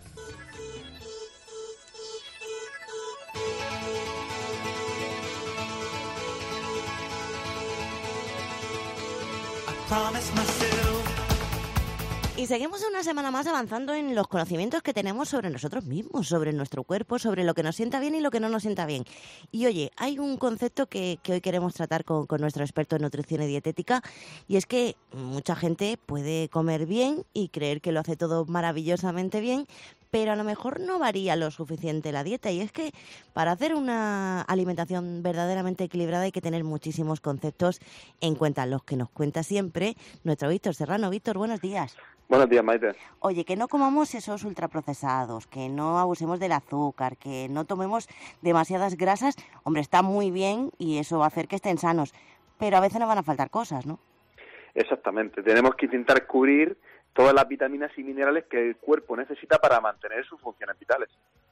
Y seguimos una semana más avanzando en los conocimientos que tenemos sobre nosotros mismos, sobre nuestro cuerpo, sobre lo que nos sienta bien y lo que no nos sienta bien. Y oye, hay un concepto que hoy queremos tratar con nuestro experto en nutrición y dietética, y es que mucha gente puede comer bien y creer que lo hace todo maravillosamente bien, pero a lo mejor no varía lo suficiente la dieta. Y es que para hacer una alimentación verdaderamente equilibrada hay que tener muchísimos conceptos en cuenta, los que nos cuenta siempre nuestro Víctor Serrano. Víctor, buenos días. Buenos días, Maite. Oye, que no comamos esos ultraprocesados, que no abusemos del azúcar, que no tomemos demasiadas grasas. Hombre, está muy bien y eso va a hacer que estén sanos, pero a veces nos van a faltar cosas, ¿no? Exactamente. Tenemos que intentar cubrir todas las vitaminas y minerales que el cuerpo necesita para mantener sus funciones vitales.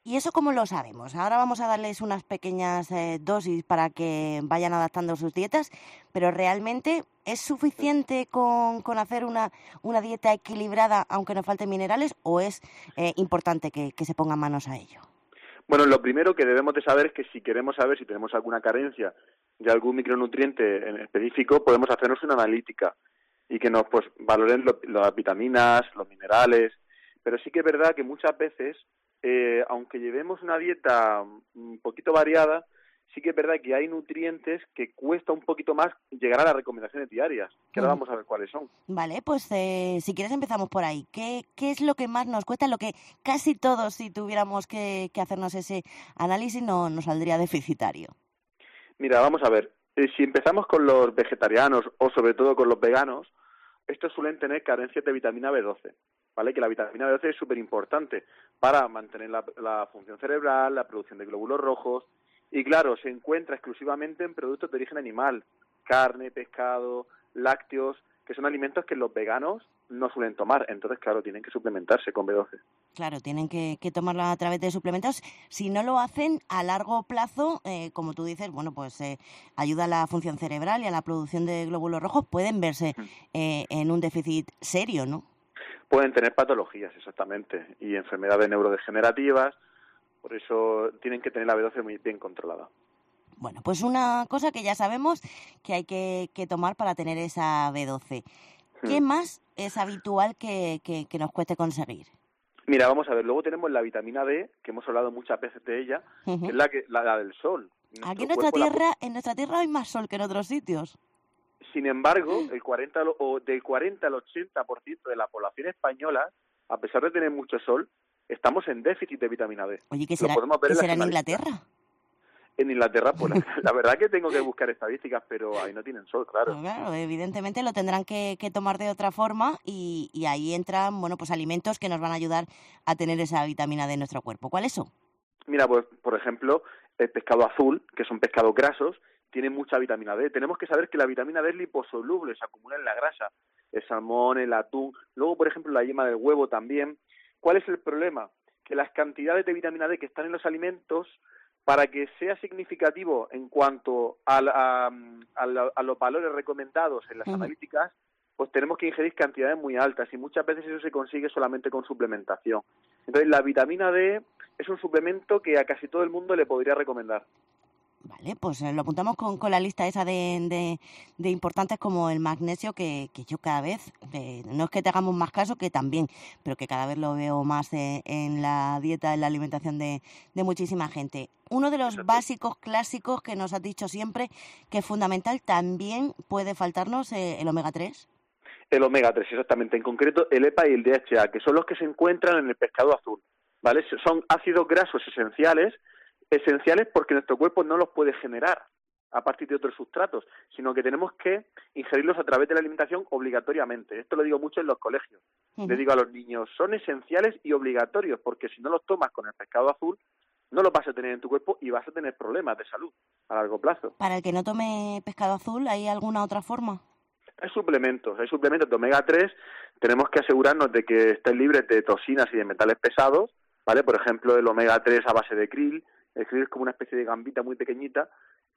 ¿Y eso cómo lo sabemos? Ahora vamos a darles unas pequeñas dosis para que vayan adaptando sus dietas, pero ¿realmente es suficiente con hacer una dieta equilibrada aunque nos falten minerales o es importante que se pongan manos a ello? Bueno, lo primero que debemos de saber es que si queremos saber si tenemos alguna carencia de algún micronutriente en específico, podemos hacernos una analítica y que nos valoren las vitaminas, los minerales, pero sí que es verdad que muchas veces, aunque llevemos una dieta un poquito variada, sí que es verdad que hay nutrientes que cuesta un poquito más llegar a las recomendaciones diarias, que ahora vamos a ver cuáles son. Vale, pues si quieres empezamos por ahí. ¿Qué es lo que más nos cuesta? Lo que casi todos, si tuviéramos que hacernos ese análisis, no nos saldría deficitario. Mira, vamos a ver, si empezamos con los vegetarianos o sobre todo con los veganos, estos suelen tener carencias de vitamina B12, ¿vale? Que la vitamina B12 es súper importante para mantener la función cerebral, la producción de glóbulos rojos, y claro, se encuentra exclusivamente en productos de origen animal, carne, pescado, lácteos, que son alimentos que los veganos no suelen tomar, entonces claro, tienen que suplementarse con B12. Claro, tienen que tomarlo a través de suplementos. Si no lo hacen a largo plazo, como tú dices, bueno, pues ayuda a la función cerebral y a la producción de glóbulos rojos, pueden verse en un déficit serio, ¿no? Pueden tener patologías, exactamente, y enfermedades neurodegenerativas, por eso tienen que tener la B12 muy bien controlada. Bueno, pues una cosa que ya sabemos que hay que tomar para tener esa B12. ¿Qué más es habitual que nos cueste conseguir? Mira, vamos a ver, luego tenemos la vitamina D, que hemos hablado muchas veces de ella, que es la del sol. Aquí en nuestra tierra hay más sol que en otros sitios. Sin embargo, del 40 al 80% de la población española, a pesar de tener mucho sol, estamos en déficit de vitamina D. Oye, ¿qué será en Inglaterra? En Inglaterra, pues la verdad que tengo que buscar estadísticas, pero ahí no tienen sol, claro. Pues claro, evidentemente lo tendrán que tomar de otra forma y ahí entran, bueno, pues alimentos que nos van a ayudar a tener esa vitamina D en nuestro cuerpo. ¿Cuáles son? Mira, pues por ejemplo, el pescado azul, que son pescados grasos, tiene mucha vitamina D. Tenemos que saber que la vitamina D es liposoluble, se acumula en la grasa. El salmón, el atún, luego por ejemplo la yema del huevo también. ¿Cuál es el problema? Que las cantidades de vitamina D que están en los alimentos, para que sea significativo en cuanto a los valores recomendados en las analíticas, pues tenemos que ingerir cantidades muy altas y muchas veces eso se consigue solamente con suplementación. Entonces la vitamina D es un suplemento que a casi todo el mundo le podría recomendar. Vale, pues lo apuntamos con la lista esa de importantes como el magnesio, que yo cada vez, no es que te hagamos más caso, que también, pero que cada vez lo veo más en la dieta, en la alimentación de muchísima gente. Uno de los básicos clásicos que nos has dicho siempre, que es fundamental, también puede faltarnos el omega 3. El omega 3, exactamente, en concreto el EPA y el DHA, que son los que se encuentran en el pescado azul, ¿vale? Son ácidos grasos esenciales porque nuestro cuerpo no los puede generar a partir de otros sustratos, sino que tenemos que ingerirlos a través de la alimentación obligatoriamente. Esto lo digo mucho en los colegios. Les digo a los niños, son esenciales y obligatorios, porque si no los tomas con el pescado azul, no los vas a tener en tu cuerpo y vas a tener problemas de salud a largo plazo. Para el que no tome pescado azul, ¿hay alguna otra forma? Hay suplementos de omega 3, tenemos que asegurarnos de que estén libres de toxinas y de metales pesados, ¿vale? Por ejemplo, el omega 3 a base de krill. El krill es como una especie de gambita muy pequeñita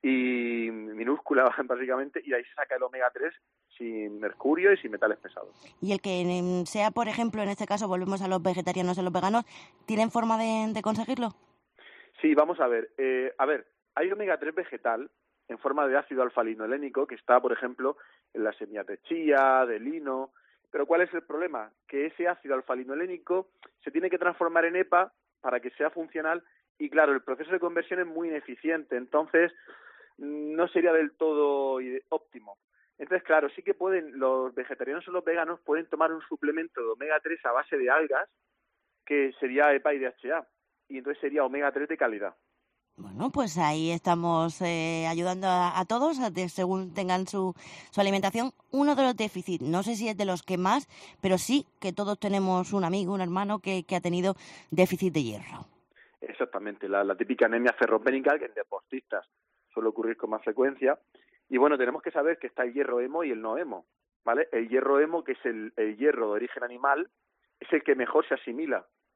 y minúscula básicamente, y ahí se saca el omega 3 sin mercurio y sin metales pesados. Y el que sea, por ejemplo, en este caso, volvemos a los vegetarianos y a los veganos, ¿tienen forma de conseguirlo? Sí, vamos a ver. Hay omega 3 vegetal en forma de ácido alfa-linolénico que está, por ejemplo, en las semillas de chía, de lino. Pero ¿cuál es el problema? Que ese ácido alfa-linolénico se tiene que transformar en EPA para que sea funcional y, claro, el proceso de conversión es muy ineficiente, entonces no sería del todo óptimo. Entonces, claro, sí que los vegetarianos o los veganos pueden tomar un suplemento de omega 3 a base de algas, que sería EPA y DHA, y entonces sería omega 3 de calidad. Bueno, pues ahí estamos ayudando a todos, según tengan su alimentación. Uno de los déficits, no sé si es de los que más, pero sí que todos tenemos un amigo, un hermano que ha tenido déficit de hierro. Exactamente, la típica anemia ferropénica, que en deportistas suele ocurrir con más frecuencia. Y bueno, tenemos que saber que está el hierro hemo y el no hemo, ¿vale? El hierro hemo, que es el hierro de origen animal, es el que mejor se asimila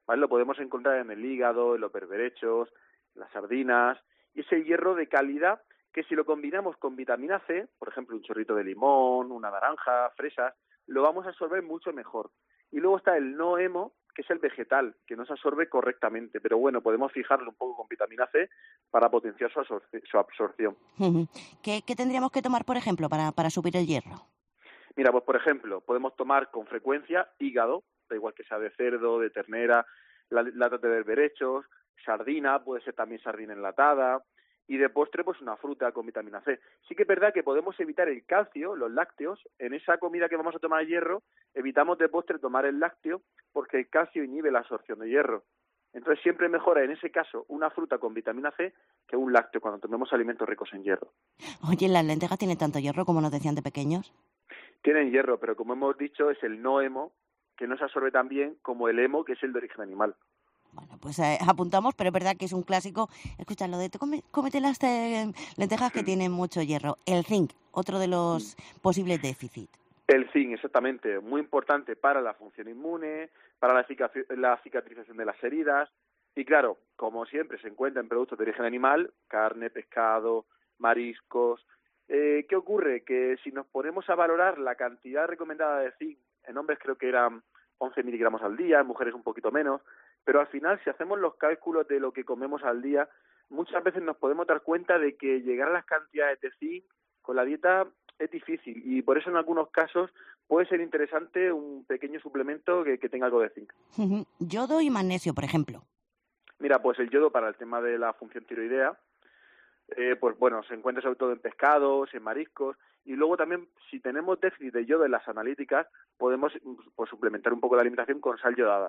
¿vale? Lo podemos encontrar en el hígado, en los berberechos, las sardinas, y ese hierro de calidad que si lo combinamos con vitamina C, por ejemplo, un chorrito de limón, una naranja, fresas, lo vamos a absorber mucho mejor. Y luego está el no hemo, que es el vegetal, que no se absorbe correctamente, pero bueno, podemos fijarlo un poco con vitamina C para potenciar su absorción. ¿Qué tendríamos que tomar, por ejemplo, para subir el hierro? Mira, pues por ejemplo, podemos tomar con frecuencia hígado, da igual que sea de cerdo, de ternera, latas de berberechos, sardina, puede ser también sardina enlatada, y de postre pues una fruta con vitamina C. Sí que es verdad que podemos evitar el calcio, los lácteos, en esa comida que vamos a tomar hierro, evitamos de postre tomar el lácteo porque el calcio inhibe la absorción de hierro. Entonces siempre mejora en ese caso una fruta con vitamina C que un lácteo cuando tomemos alimentos ricos en hierro. Oye, ¿las lentejas tienen tanto hierro como nos decían de pequeños? Tienen hierro, pero como hemos dicho es el no hemo, que no se absorbe tan bien como el hemo, que es el de origen animal. Bueno, pues apuntamos, pero es verdad que es un clásico. Escucha, lo de cómete las lentejas que tienen mucho hierro. El zinc, otro de los posibles déficits. El zinc, exactamente, muy importante para la función inmune, para la cicatrización de las heridas. Y claro, como siempre se encuentra en productos de origen animal, carne, pescado, mariscos. ¿Qué ocurre? Que si nos ponemos a valorar la cantidad recomendada de zinc, en hombres creo que eran 11 miligramos al día, en mujeres un poquito menos, pero al final si hacemos los cálculos de lo que comemos al día, muchas veces nos podemos dar cuenta de que llegar a las cantidades de zinc con la dieta es difícil y por eso en algunos casos puede ser interesante un pequeño suplemento que tenga algo de zinc. Yodo y magnesio, por ejemplo. Mira, pues el yodo para el tema de la función tiroidea, pues bueno, se encuentra sobre todo en pescados, en mariscos, y luego también si tenemos déficit de yodo en las analíticas, podemos pues, suplementar un poco la alimentación con sal yodada.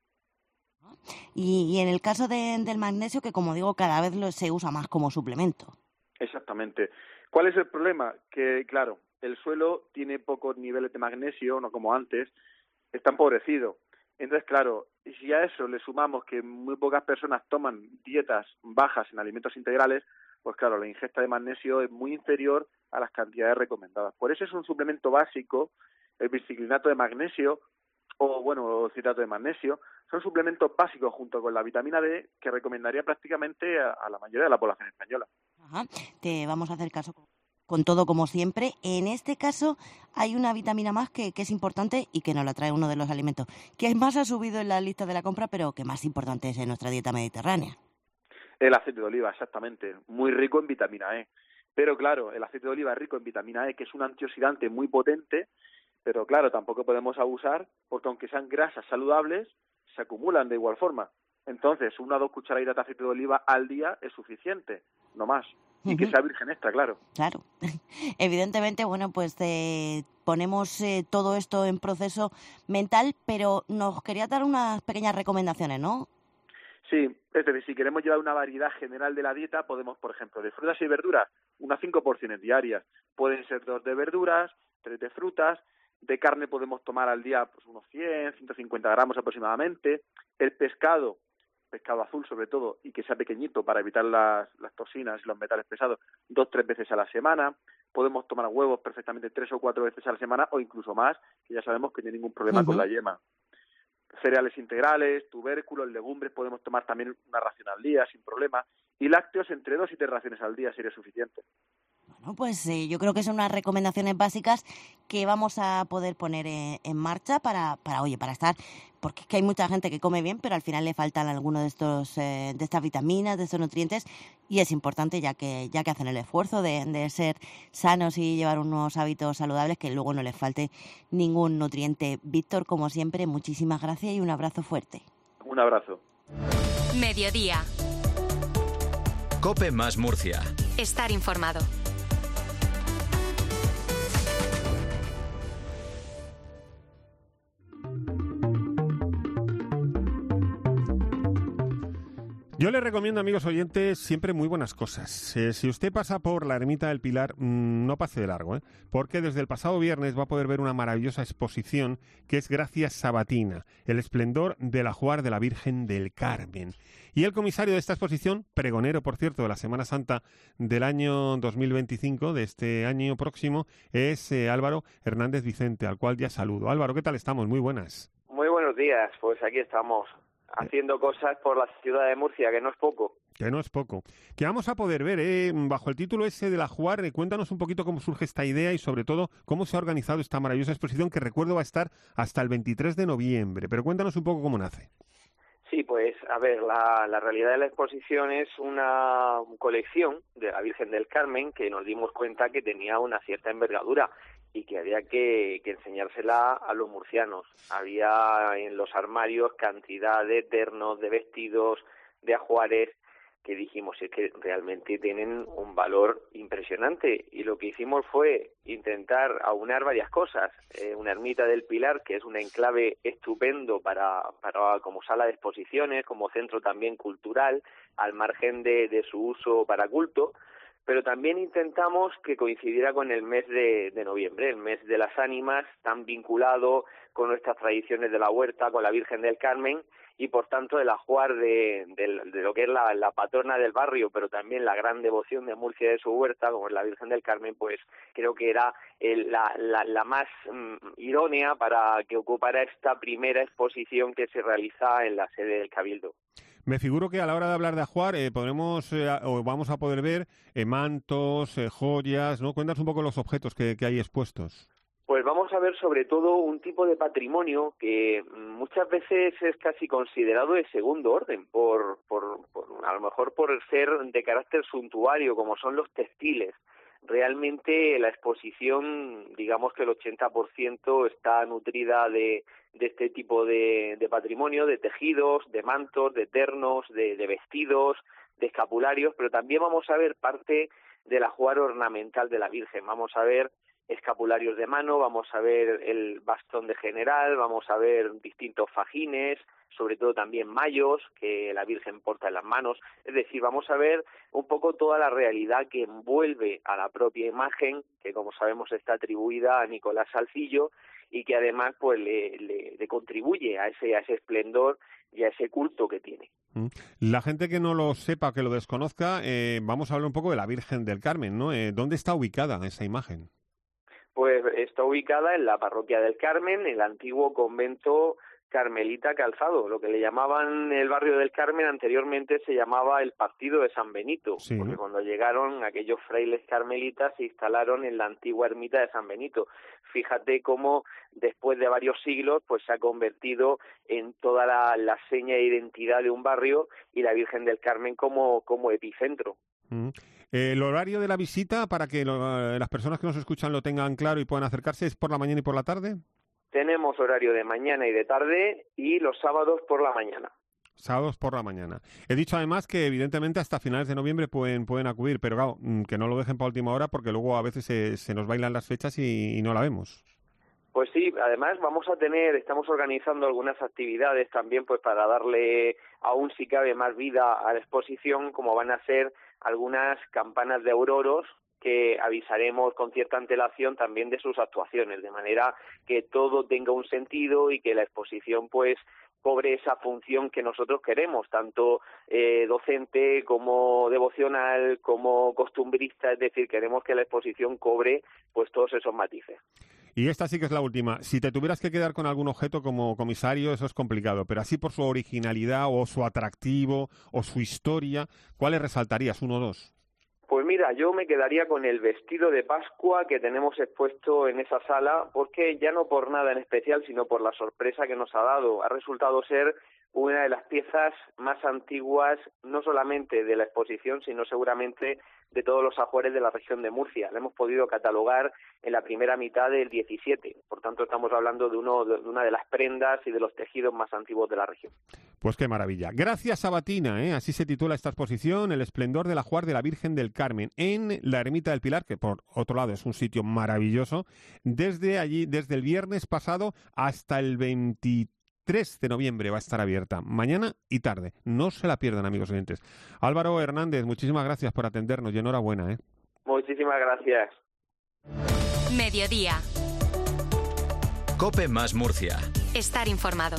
Y en el caso del magnesio, que como digo, cada vez se usa más como suplemento. Exactamente. ¿Cuál es el problema? Que, claro, el suelo tiene pocos niveles de magnesio, no como antes, está empobrecido. Entonces, claro, y si a eso le sumamos que muy pocas personas toman dietas bajas en alimentos integrales, pues claro, la ingesta de magnesio es muy inferior a las cantidades recomendadas. Por eso es un suplemento básico, el biciclinato de magnesio, o citrato de magnesio, son suplementos básicos junto con la vitamina D que recomendaría prácticamente a la mayoría de la población española. Ajá. Te vamos a hacer caso con todo como siempre. En este caso hay una vitamina más que es importante y que nos la trae uno de los alimentos que más ha subido en la lista de la compra, pero que más importante es en nuestra dieta mediterránea. El aceite de oliva, exactamente, muy rico en vitamina E. Pero claro, el aceite de oliva es rico en vitamina E, que es un antioxidante muy potente, pero claro, tampoco podemos abusar porque aunque sean grasas saludables, se acumulan de igual forma. Entonces, 1 a 2 cucharaditas de aceite de oliva al día es suficiente, no más. Y que sea virgen extra, claro. Claro. Evidentemente, bueno, pues ponemos todo esto en proceso mental, pero nos quería dar unas pequeñas recomendaciones, ¿no? Sí, es decir, si queremos llevar una variedad general de la dieta, podemos, por ejemplo, de frutas y verduras, unas 5 porciones diarias. Pueden ser 2 de verduras, 3 de frutas. De carne podemos tomar al día pues unos 100, 150 gramos aproximadamente. El pescado azul sobre todo, y que sea pequeñito para evitar las toxinas y los metales pesados, 2-3 veces a la semana. Podemos tomar huevos perfectamente 3 o 4 veces a la semana o incluso más, que ya sabemos que no hay ningún problema con la yema. Cereales integrales, tubérculos, legumbres, podemos tomar también una ración al día sin problema. Y lácteos entre 2 y 3 raciones al día sería suficiente. Bueno, pues yo creo que son unas recomendaciones básicas que vamos a poder poner en marcha para estar, porque es que hay mucha gente que come bien, pero al final le faltan algunos de estas vitaminas, de estos nutrientes, y es importante ya que hacen el esfuerzo de ser sanos y llevar unos hábitos saludables, que luego no les falte ningún nutriente. Víctor, como siempre, muchísimas gracias y un abrazo fuerte. Un abrazo. Mediodía. COPE más Murcia. Estar informado. Yo le recomiendo, amigos oyentes, siempre muy buenas cosas. Si usted pasa por la Ermita del Pilar, no pase de largo, porque desde el pasado viernes va a poder ver una maravillosa exposición que es Gracias Sabatina, el esplendor del ajuar de la Virgen del Carmen. Y el comisario de esta exposición, pregonero, por cierto, de la Semana Santa del año 2025, de este año próximo, es Álvaro Hernández Vicente, al cual ya saludo. Álvaro, ¿qué tal estamos? Muy buenas. Muy buenos días, pues aquí estamos haciendo cosas por la ciudad de Murcia, que no es poco. Que no es poco. Que vamos a poder ver, bajo el título ese del Ajuar, cuéntanos un poquito cómo surge esta idea y sobre todo cómo se ha organizado esta maravillosa exposición que recuerdo va a estar hasta el 23 de noviembre. Pero cuéntanos un poco cómo nace. Sí, pues a ver, la realidad de la exposición es una colección de la Virgen del Carmen que nos dimos cuenta que tenía una cierta envergadura y que había que enseñársela a los murcianos. Había en los armarios cantidad de ternos, de vestidos, de ajuares, que dijimos es que realmente tienen un valor impresionante, y lo que hicimos fue intentar aunar varias cosas. Una ermita del Pilar, que es un enclave estupendo para como sala de exposiciones, como centro también cultural, al margen de su uso para culto, pero también intentamos que coincidiera con el mes de noviembre, el mes de las ánimas, tan vinculado con nuestras tradiciones de la huerta, con la Virgen del Carmen, y por tanto el ajuar de lo que es la patrona del barrio, pero también la gran devoción de Murcia y de su huerta, como es la Virgen del Carmen, pues creo que era la más idónea para que ocupara esta primera exposición que se realiza en la sede del Cabildo. Me figuro que a la hora de hablar de ajuar vamos a poder ver mantos, joyas, ¿no? Cuéntanos un poco los objetos que hay expuestos. Pues vamos a ver sobre todo un tipo de patrimonio que muchas veces es casi considerado de segundo orden, por a lo mejor por ser de carácter suntuario, como son los textiles. Realmente la exposición, digamos que el 80% está nutrida de este tipo de patrimonio, de tejidos, de mantos, de ternos, de vestidos, de escapularios, pero también vamos a ver parte del ajuar ornamental de la Virgen. Vamos a ver escapularios de mano, vamos a ver el bastón de general, vamos a ver distintos fajines, sobre todo también mayos que la Virgen porta en las manos. Es decir, vamos a ver un poco toda la realidad que envuelve a la propia imagen, que como sabemos está atribuida a Nicolás Salcillo, y que además pues le contribuye a ese esplendor y a ese culto que tiene. La gente que no lo sepa, que lo desconozca, vamos a hablar un poco de la Virgen del Carmen, ¿no? ¿Dónde está ubicada esa imagen? Pues está ubicada en la parroquia del Carmen, el antiguo convento Carmelita Calzado, lo que le llamaban el barrio del Carmen anteriormente se llamaba el Partido de San Benito, sí, porque cuando llegaron aquellos frailes carmelitas se instalaron en la antigua ermita de San Benito. Fíjate cómo después de varios siglos pues se ha convertido en toda la seña de identidad de un barrio, y la Virgen del Carmen como epicentro. El horario de la visita, para que las personas que nos escuchan lo tengan claro y puedan acercarse, ¿es por la mañana y por la tarde? Tenemos horario de mañana y de tarde, y los sábados por la mañana. Sábados por la mañana. He dicho además que evidentemente hasta finales de noviembre pueden acudir, pero claro, que no lo dejen para última hora, porque luego a veces se nos bailan las fechas y no la vemos. Pues sí, además estamos organizando algunas actividades también pues para darle aún si cabe más vida a la exposición, como van a ser algunas campanas de auroros que avisaremos con cierta antelación también de sus actuaciones, de manera que todo tenga un sentido y que la exposición pues cobre esa función que nosotros queremos, tanto docente como devocional, como costumbrista, es decir, queremos que la exposición cobre pues todos esos matices. Y esta sí que es la última. Si te tuvieras que quedar con algún objeto como comisario, eso es complicado, pero así por su originalidad o su atractivo o su historia, ¿cuáles resaltarías? ¿Uno o dos? Pues mira, yo me quedaría con el vestido de Pascua que tenemos expuesto en esa sala, porque ya no por nada en especial, sino por la sorpresa que nos ha dado. Ha resultado ser una de las piezas más antiguas, no solamente de la exposición, sino seguramente de todos los ajuares de la región de Murcia. La hemos podido catalogar en la primera mitad del 17. Por tanto, estamos hablando de una de las prendas y de los tejidos más antiguos de la región. Pues qué maravilla. Gracias, Sabatina, así se titula esta exposición, El esplendor del ajuar de la Virgen del Carmen, en la Ermita del Pilar, que por otro lado es un sitio maravilloso, desde el viernes pasado hasta el 23 de noviembre va a estar abierta, mañana y tarde. No se la pierdan, amigos oyentes. Álvaro Hernández, muchísimas gracias por atendernos y enhorabuena. Muchísimas gracias. Mediodía. COPE más Murcia. Estar informado.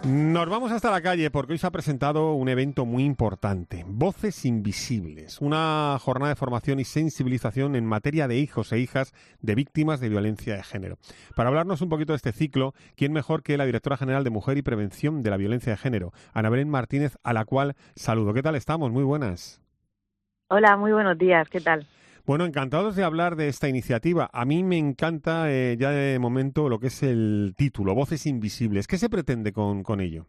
Nos vamos hasta la calle porque hoy se ha presentado un evento muy importante, Voces Invisibles, una jornada de formación y sensibilización en materia de hijos e hijas de víctimas de violencia de género. Para hablarnos un poquito de este ciclo, ¿quién mejor que la Directora General de Mujer y Prevención de la Violencia de Género, Ana Belén Martínez, a la cual saludo? ¿Qué tal estamos? Muy buenas. Hola, muy buenos días, ¿qué tal? Bueno, encantados de hablar de esta iniciativa. A mí me encanta ya de momento lo que es el título, Voces Invisibles. ¿Qué se pretende con ello?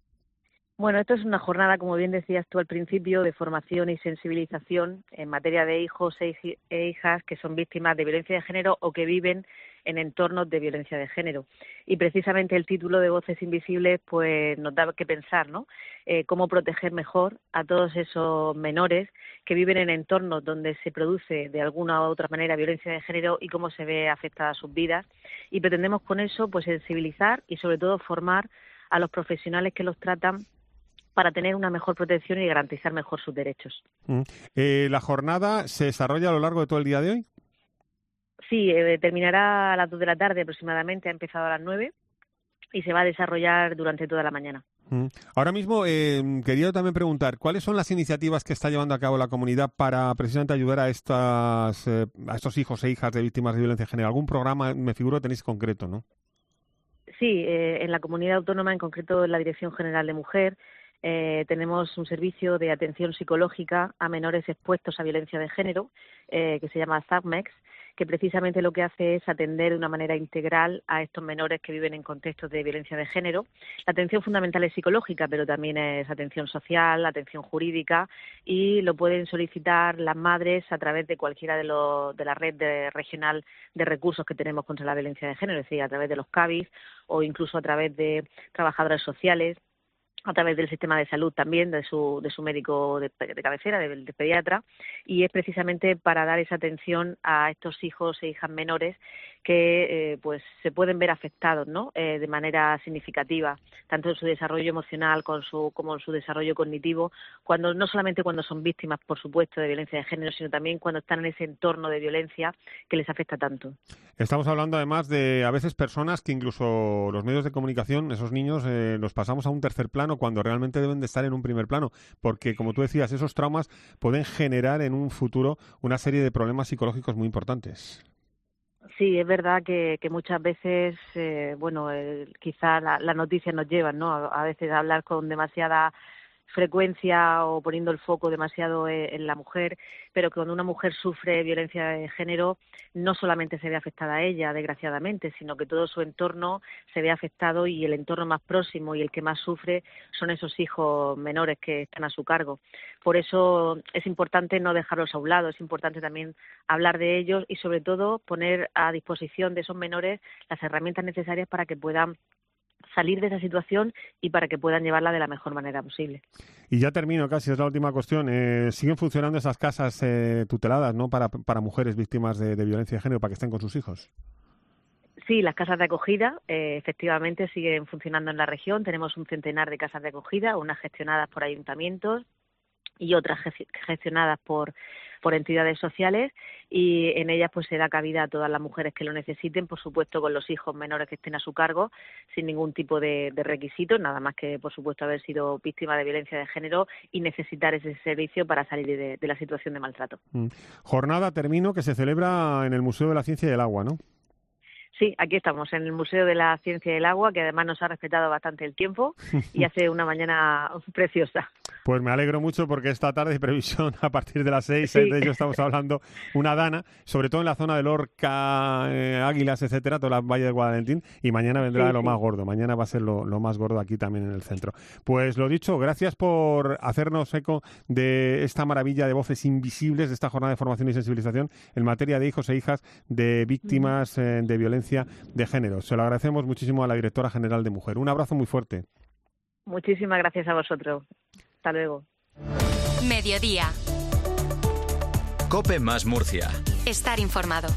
Bueno, esto es una jornada, como bien decías tú al principio, de formación y sensibilización en materia de hijos e hijas que son víctimas de violencia de género o que viven en entornos de violencia de género. Y precisamente el título de Voces Invisibles pues nos da que pensar, ¿no? Cómo proteger mejor a todos esos menores que viven en entornos donde se produce de alguna u otra manera violencia de género y cómo se ve afectada sus vidas. Y pretendemos con eso pues sensibilizar y sobre todo formar a los profesionales que los tratan para tener una mejor protección y garantizar mejor sus derechos. ¿La jornada se desarrolla a lo largo de todo el día de hoy? Sí, terminará a las 2 de la tarde aproximadamente, ha empezado a las 9 y se va a desarrollar durante toda la mañana. Ahora mismo quería también preguntar, ¿cuáles son las iniciativas que está llevando a cabo la comunidad para precisamente ayudar a estos hijos e hijas de víctimas de violencia de género? ¿Algún programa, me figuro, tenéis concreto, no? Sí, en la comunidad autónoma, en concreto en la Dirección General de Mujer, tenemos un servicio de atención psicológica a menores expuestos a violencia de género, que se llama SAPMEX, que precisamente lo que hace es atender de una manera integral a estos menores que viven en contextos de violencia de género. La atención fundamental es psicológica, pero también es atención social, atención jurídica, y lo pueden solicitar las madres a través de cualquiera de la red regional de recursos que tenemos contra la violencia de género, es decir, a través de los CABIS o incluso a través de trabajadoras sociales, a través del sistema de salud también, de su médico de cabecera, del pediatra, y es precisamente para dar esa atención a estos hijos e hijas menores que pues se pueden ver afectados, ¿no? De manera significativa, tanto en su desarrollo emocional como en su desarrollo cognitivo, no solamente cuando son víctimas, por supuesto, de violencia de género, sino también cuando están en ese entorno de violencia que les afecta tanto. Estamos hablando además de a veces personas que incluso los medios de comunicación, esos niños, los pasamos a un tercer plano cuando realmente deben de estar en un primer plano, porque como tú decías, esos traumas pueden generar en un futuro una serie de problemas psicológicos muy importantes. Sí, es verdad que muchas veces, quizá las noticias nos llevan, ¿no? A veces a hablar con demasiada frecuencia o poniendo el foco demasiado en la mujer, pero que cuando una mujer sufre violencia de género no solamente se ve afectada a ella, desgraciadamente, sino que todo su entorno se ve afectado y el entorno más próximo y el que más sufre son esos hijos menores que están a su cargo. Por eso es importante no dejarlos a un lado, es importante también hablar de ellos y sobre todo poner a disposición de esos menores las herramientas necesarias para que puedan salir de esa situación y para que puedan llevarla de la mejor manera posible. Y ya termino casi, es la última cuestión. ¿Siguen funcionando esas casas tuteladas, ¿no? para mujeres víctimas de violencia de género, para que estén con sus hijos? Sí, las casas de acogida efectivamente siguen funcionando en la región. Tenemos un centenar de casas de acogida, unas gestionadas por ayuntamientos y otras gestionadas por entidades sociales, y en ellas pues se da cabida a todas las mujeres que lo necesiten, por supuesto con los hijos menores que estén a su cargo, sin ningún tipo de requisito, nada más que por supuesto haber sido víctima de violencia de género y necesitar ese servicio para salir de la situación de maltrato. Jornada, termino, que se celebra en el Museo de la Ciencia y del Agua, ¿no? Sí, aquí estamos, en el Museo de la Ciencia y del Agua, que además nos ha respetado bastante el tiempo y hace una mañana preciosa. Pues me alegro mucho porque esta tarde hay previsión a partir de las 6, sí. De ello estamos hablando, una dana, sobre todo en la zona de Lorca, Águilas, etcétera, toda la Valle de Guadalentín, y mañana vendrá lo más gordo, mañana va a ser lo más gordo aquí también en el centro. Pues lo dicho, gracias por hacernos eco de esta maravilla de Voces Invisibles, de esta jornada de formación y sensibilización en materia de hijos e hijas de víctimas de violencia de género. Se lo agradecemos muchísimo a la Directora General de Mujer. Un abrazo muy fuerte. Muchísimas gracias a vosotros. Hasta luego. Mediodía. COPE más Murcia. Estar informado.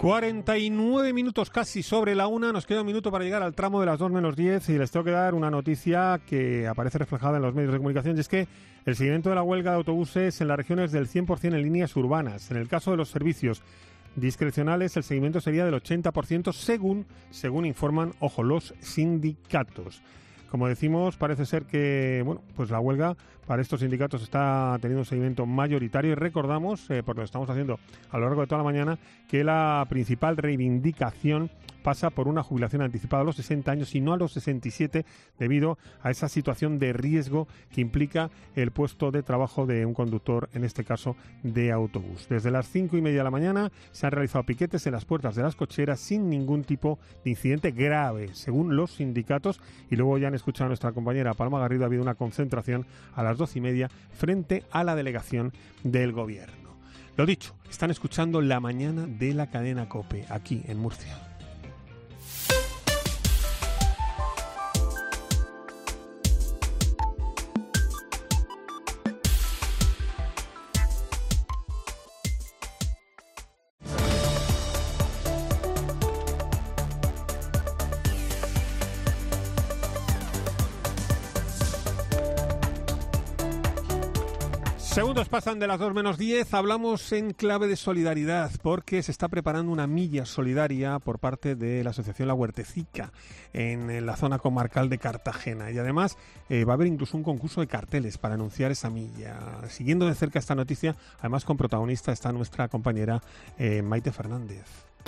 49 minutos casi sobre la 1, nos queda un minuto para llegar al tramo de las 2 menos 10 y les tengo que dar una noticia que aparece reflejada en los medios de comunicación, y es que el seguimiento de la huelga de autobuses en la región es del 100% en líneas urbanas. En el caso de los servicios discrecionales, el seguimiento sería del 80% según informan, ojo, los sindicatos. Como decimos, parece ser que pues la huelga para estos sindicatos está teniendo un seguimiento mayoritario, y recordamos, porque lo estamos haciendo a lo largo de toda la mañana, que la principal reivindicación pasa por una jubilación anticipada a los 60 años y no a los 67, debido a esa situación de riesgo que implica el puesto de trabajo de un conductor, en este caso de autobús. Desde las 5:30 de la mañana se han realizado piquetes en las puertas de las cocheras sin ningún tipo de incidente grave, según los sindicatos, y luego ya han escuchado a nuestra compañera Paloma Garrido, ha habido una concentración a las 12:30 frente a la delegación del Gobierno. Lo dicho, están escuchando La Mañana de la cadena COPE, aquí en Murcia. Segundos pasan de las 2 menos 10, hablamos en clave de solidaridad porque se está preparando una milla solidaria por parte de la asociación La Huertecica en la zona comarcal de Cartagena, y además va a haber incluso un concurso de carteles para anunciar esa milla. Siguiendo de cerca esta noticia, además con protagonista está nuestra compañera Maite Fernández.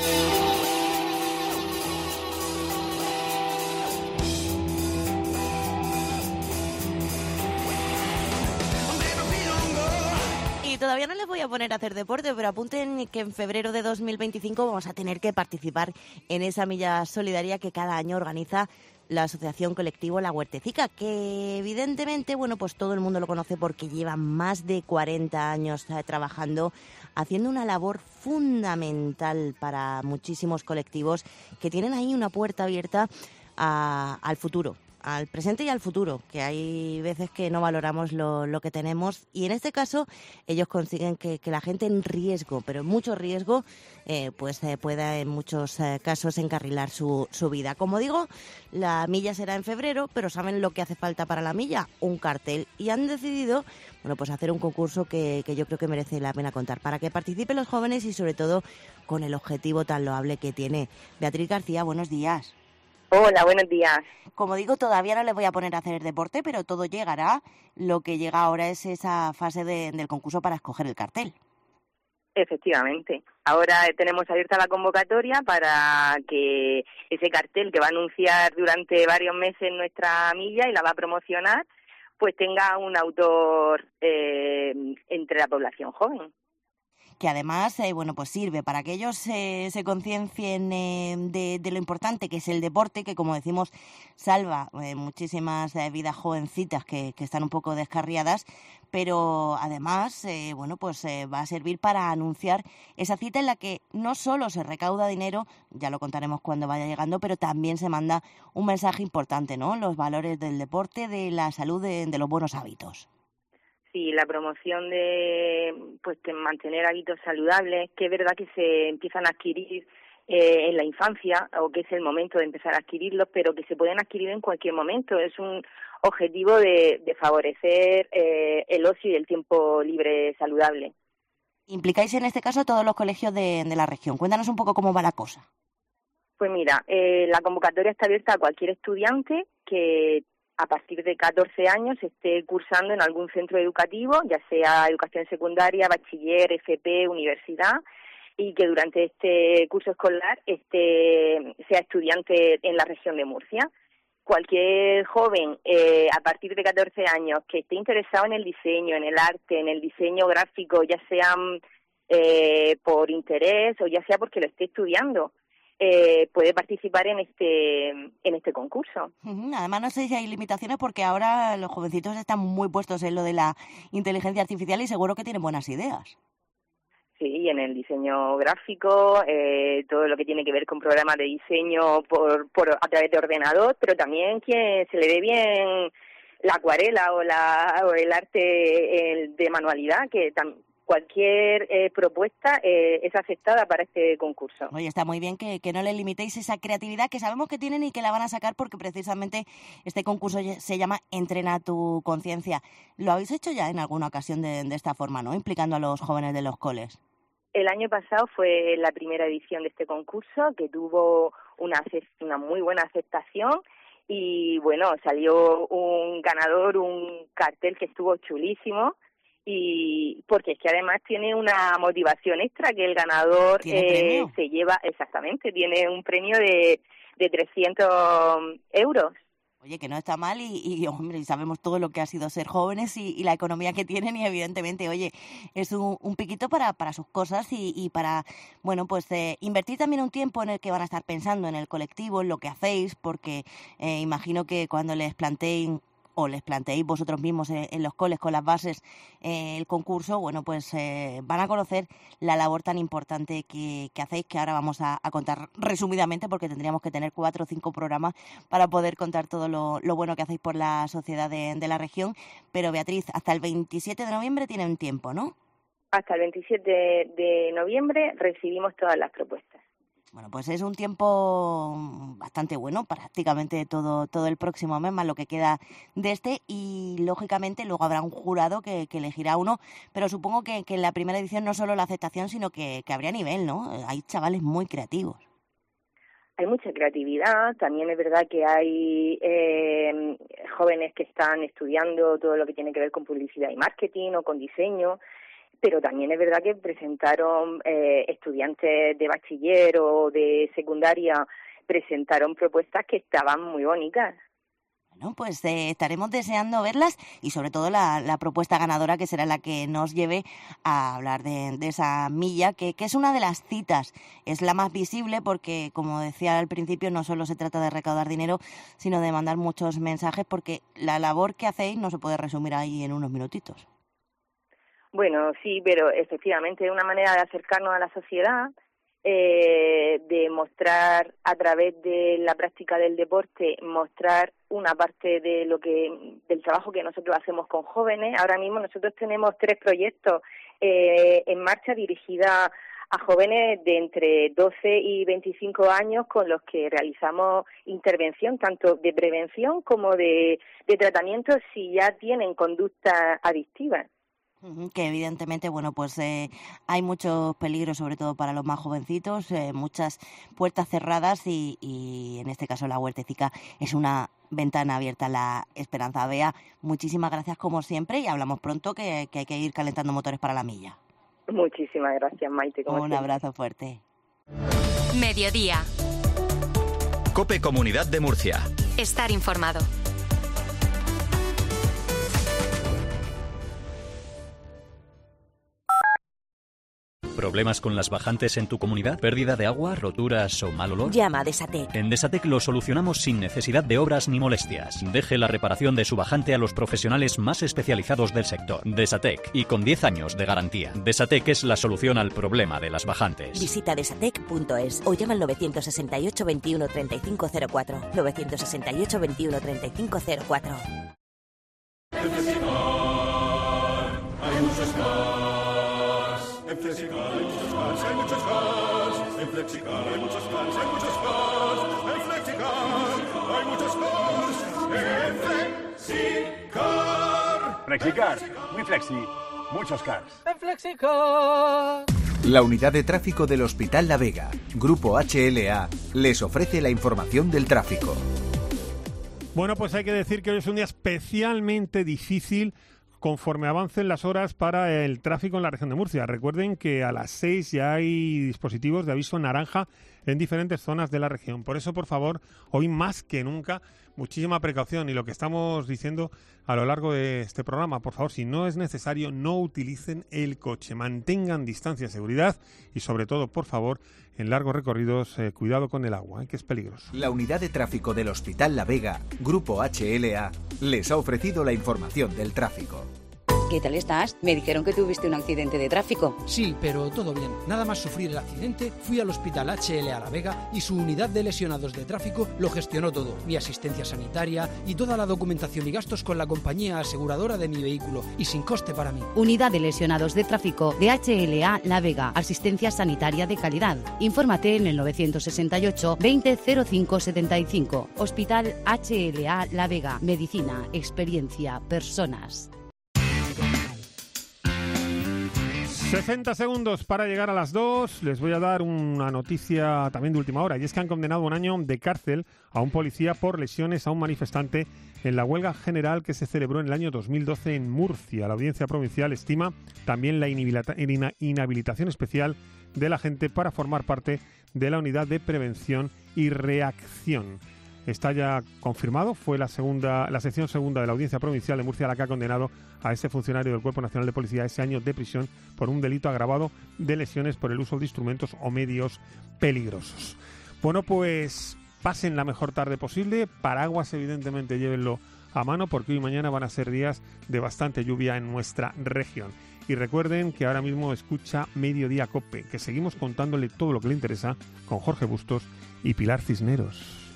Todavía no les voy a poner a hacer deporte, pero apunten que en febrero de 2025 vamos a tener que participar en esa milla solidaria que cada año organiza la asociación colectivo La Huertecica, que evidentemente, pues todo el mundo lo conoce porque lleva más de 40 años trabajando, haciendo una labor fundamental para muchísimos colectivos que tienen ahí una puerta abierta al futuro, al presente y al futuro, que hay veces que no valoramos lo que tenemos, y en este caso ellos consiguen que la gente en riesgo, pero en mucho riesgo, pueda en muchos casos encarrilar su vida. Como digo, la milla será en febrero, pero ¿saben lo que hace falta para la milla? Un cartel, y han decidido pues hacer un concurso que yo creo que merece la pena contar, para que participen los jóvenes y sobre todo con el objetivo tan loable que tiene. Beatriz García, buenos días. Hola, buenos días. Como digo, todavía no les voy a poner a hacer deporte, pero todo llegará. Lo que llega ahora es esa fase del concurso para escoger el cartel. Efectivamente. Ahora tenemos abierta la convocatoria para que ese cartel que va a anunciar durante varios meses nuestra milla y la va a promocionar, pues tenga un autor entre la población joven. Que además, pues sirve para que ellos se conciencien de lo importante que es el deporte, que como decimos salva muchísimas vidas jovencitas que están un poco descarriadas, pero además va a servir para anunciar esa cita en la que no solo se recauda dinero, ya lo contaremos cuando vaya llegando, pero también se manda un mensaje importante, ¿no? Los valores del deporte, de la salud, de los buenos hábitos. Sí, la promoción de mantener hábitos saludables, que es verdad que se empiezan a adquirir en la infancia, o que es el momento de empezar a adquirirlos, pero que se pueden adquirir en cualquier momento. Es un objetivo de favorecer el ocio y el tiempo libre saludable. Implicáis en este caso a todos los colegios de la región. Cuéntanos un poco cómo va la cosa. Pues mira, la convocatoria está abierta a cualquier estudiante que a partir de 14 años esté cursando en algún centro educativo, ya sea educación secundaria, bachiller, FP, universidad, y que durante este curso escolar sea estudiante en la región de Murcia. Cualquier joven a partir de 14 años que esté interesado en el diseño, en el arte, en el diseño gráfico, ya sea por interés o ya sea porque lo esté estudiando, puede participar en este concurso. Además, no sé si hay limitaciones, porque ahora los jovencitos están muy puestos en lo de la inteligencia artificial y seguro que tienen buenas ideas. Sí, en el diseño gráfico, todo lo que tiene que ver con programas de diseño a través de ordenador, pero también quien se le dé bien la acuarela o el arte de manualidad, que cualquier propuesta es aceptada para este concurso. Oye, está muy bien que no le limitéis esa creatividad que sabemos que tienen y que la van a sacar porque precisamente este concurso se llama Entrena tu conciencia. ¿Lo habéis hecho ya en alguna ocasión de esta forma, no? Implicando a los jóvenes de los coles. El año pasado fue la primera edición de este concurso que tuvo una muy buena aceptación y bueno, salió un ganador, un cartel que estuvo chulísimo. Y porque es que además tiene una motivación extra, que el ganador se lleva, exactamente, tiene un premio de 300 euros. Oye, que no está mal y hombre, sabemos todo lo que ha sido ser jóvenes y la economía que tienen y evidentemente, oye, es un piquito para sus cosas y para, bueno, pues invertir también un tiempo en el que van a estar pensando en el colectivo, en lo que hacéis, porque imagino que cuando les planteéis vosotros mismos en los coles con las bases el concurso, bueno, pues van a conocer la labor tan importante que hacéis, que ahora vamos a contar resumidamente, porque tendríamos que tener 4 o 5 programas para poder contar todo lo bueno que hacéis por la sociedad de la región. Pero Beatriz, hasta el 27 de noviembre tienen tiempo, ¿no? Hasta el 27 de noviembre recibimos todas las propuestas. Bueno, pues es un tiempo bastante bueno, prácticamente todo el próximo mes, más lo que queda de este, y lógicamente luego habrá un jurado que elegirá uno, pero supongo que en la primera edición no solo la aceptación, sino que habría nivel, ¿no? Hay chavales muy creativos. Hay mucha creatividad, también es verdad que hay jóvenes que están estudiando todo lo que tiene que ver con publicidad y marketing o con diseño, pero también es verdad que presentaron estudiantes de bachiller o de secundaria, presentaron propuestas que estaban muy bonitas. Bueno, pues estaremos deseando verlas y sobre todo la propuesta ganadora, que será la que nos lleve a hablar de esa milla, que es una de las citas, es la más visible porque, como decía al principio, no solo se trata de recaudar dinero, sino de mandar muchos mensajes, porque la labor que hacéis no se puede resumir ahí en unos minutitos. Bueno, sí, pero efectivamente es una manera de acercarnos a la sociedad, de mostrar a través de la práctica del deporte, mostrar una parte del trabajo que nosotros hacemos con jóvenes. Ahora mismo nosotros tenemos 3 proyectos en marcha dirigidos a jóvenes de entre 12 y 25 años, con los que realizamos intervención tanto de prevención como de tratamiento si ya tienen conductas adictivas. Que evidentemente, bueno, pues hay muchos peligros, sobre todo para los más jovencitos, muchas puertas cerradas y en este caso la Huertecica es una ventana abierta a la esperanza. Bea, muchísimas gracias como siempre y hablamos pronto, que hay que ir calentando motores para la milla. Muchísimas gracias, Maite. Un abrazo fuerte. Mediodía. COPE Comunidad de Murcia. Estar informado. ¿Problemas con las bajantes en tu comunidad? ¿Pérdida de agua, roturas o mal olor? Llama a Desatec. En Desatec lo solucionamos sin necesidad de obras ni molestias. Deje la reparación de su bajante a los profesionales más especializados del sector. Desatec, y con 10 años de garantía. Desatec es la solución al problema de las bajantes. Visita desatec.es o llama al 968 21 35 04. 968 21 35 04. Hay muchos cars. En Flexicar hay muchos cars, hay muchos cars. En Flexicar hay muchos cars, hay muchos cars. En Flexicar hay muchos cars. En Flexicar. Flexicar, muy flexi, muchos cars. En Flexicar. La unidad de tráfico del Hospital La Vega, Grupo HLA, les ofrece la información del tráfico. Bueno, pues hay que decir que hoy es un día especialmente difícil conforme avancen las horas para el tráfico en la región de Murcia. Recuerden que a las 6 ya hay dispositivos de aviso naranja en diferentes zonas de la región. Por eso, por favor, hoy más que nunca, muchísima precaución. Y lo que estamos diciendo a lo largo de este programa, por favor, si no es necesario, no utilicen el coche. Mantengan distancia de seguridad y, sobre todo, por favor, en largos recorridos, cuidado con el agua, que es peligroso. La unidad de tráfico del Hospital La Vega, Grupo HLA, les ha ofrecido la información del tráfico. ¿Qué tal estás? Me dijeron que tuviste un accidente de tráfico. Sí, pero todo bien. Nada más sufrir el accidente, fui al Hospital HLA La Vega y su unidad de lesionados de tráfico lo gestionó todo. Mi asistencia sanitaria y toda la documentación y gastos con la compañía aseguradora de mi vehículo y sin coste para mí. Unidad de lesionados de tráfico de HLA La Vega. Asistencia sanitaria de calidad. Infórmate en el 968 20 05 75. Hospital HLA La Vega. Medicina, experiencia, personas. 60 segundos para llegar a las 2. Les voy a dar una noticia también de última hora, y es que han condenado 1 año de cárcel a un policía por lesiones a un manifestante en la huelga general que se celebró en el año 2012 en Murcia. La Audiencia Provincial estima también la inhabilitación especial del agente para formar parte de la Unidad de Prevención y Reacción. Está ya confirmado, fue la sección segunda de la Audiencia Provincial de Murcia la que ha condenado a ese funcionario del Cuerpo Nacional de Policía a ese año de prisión por un delito agravado de lesiones por el uso de instrumentos o medios peligrosos. Bueno, pues pasen la mejor tarde posible. Paraguas, evidentemente, llévenlo a mano porque hoy y mañana van a ser días de bastante lluvia en nuestra región. Y recuerden que ahora mismo escucha Mediodía COPE, que seguimos contándole todo lo que le interesa con Jorge Bustos y Pilar Cisneros.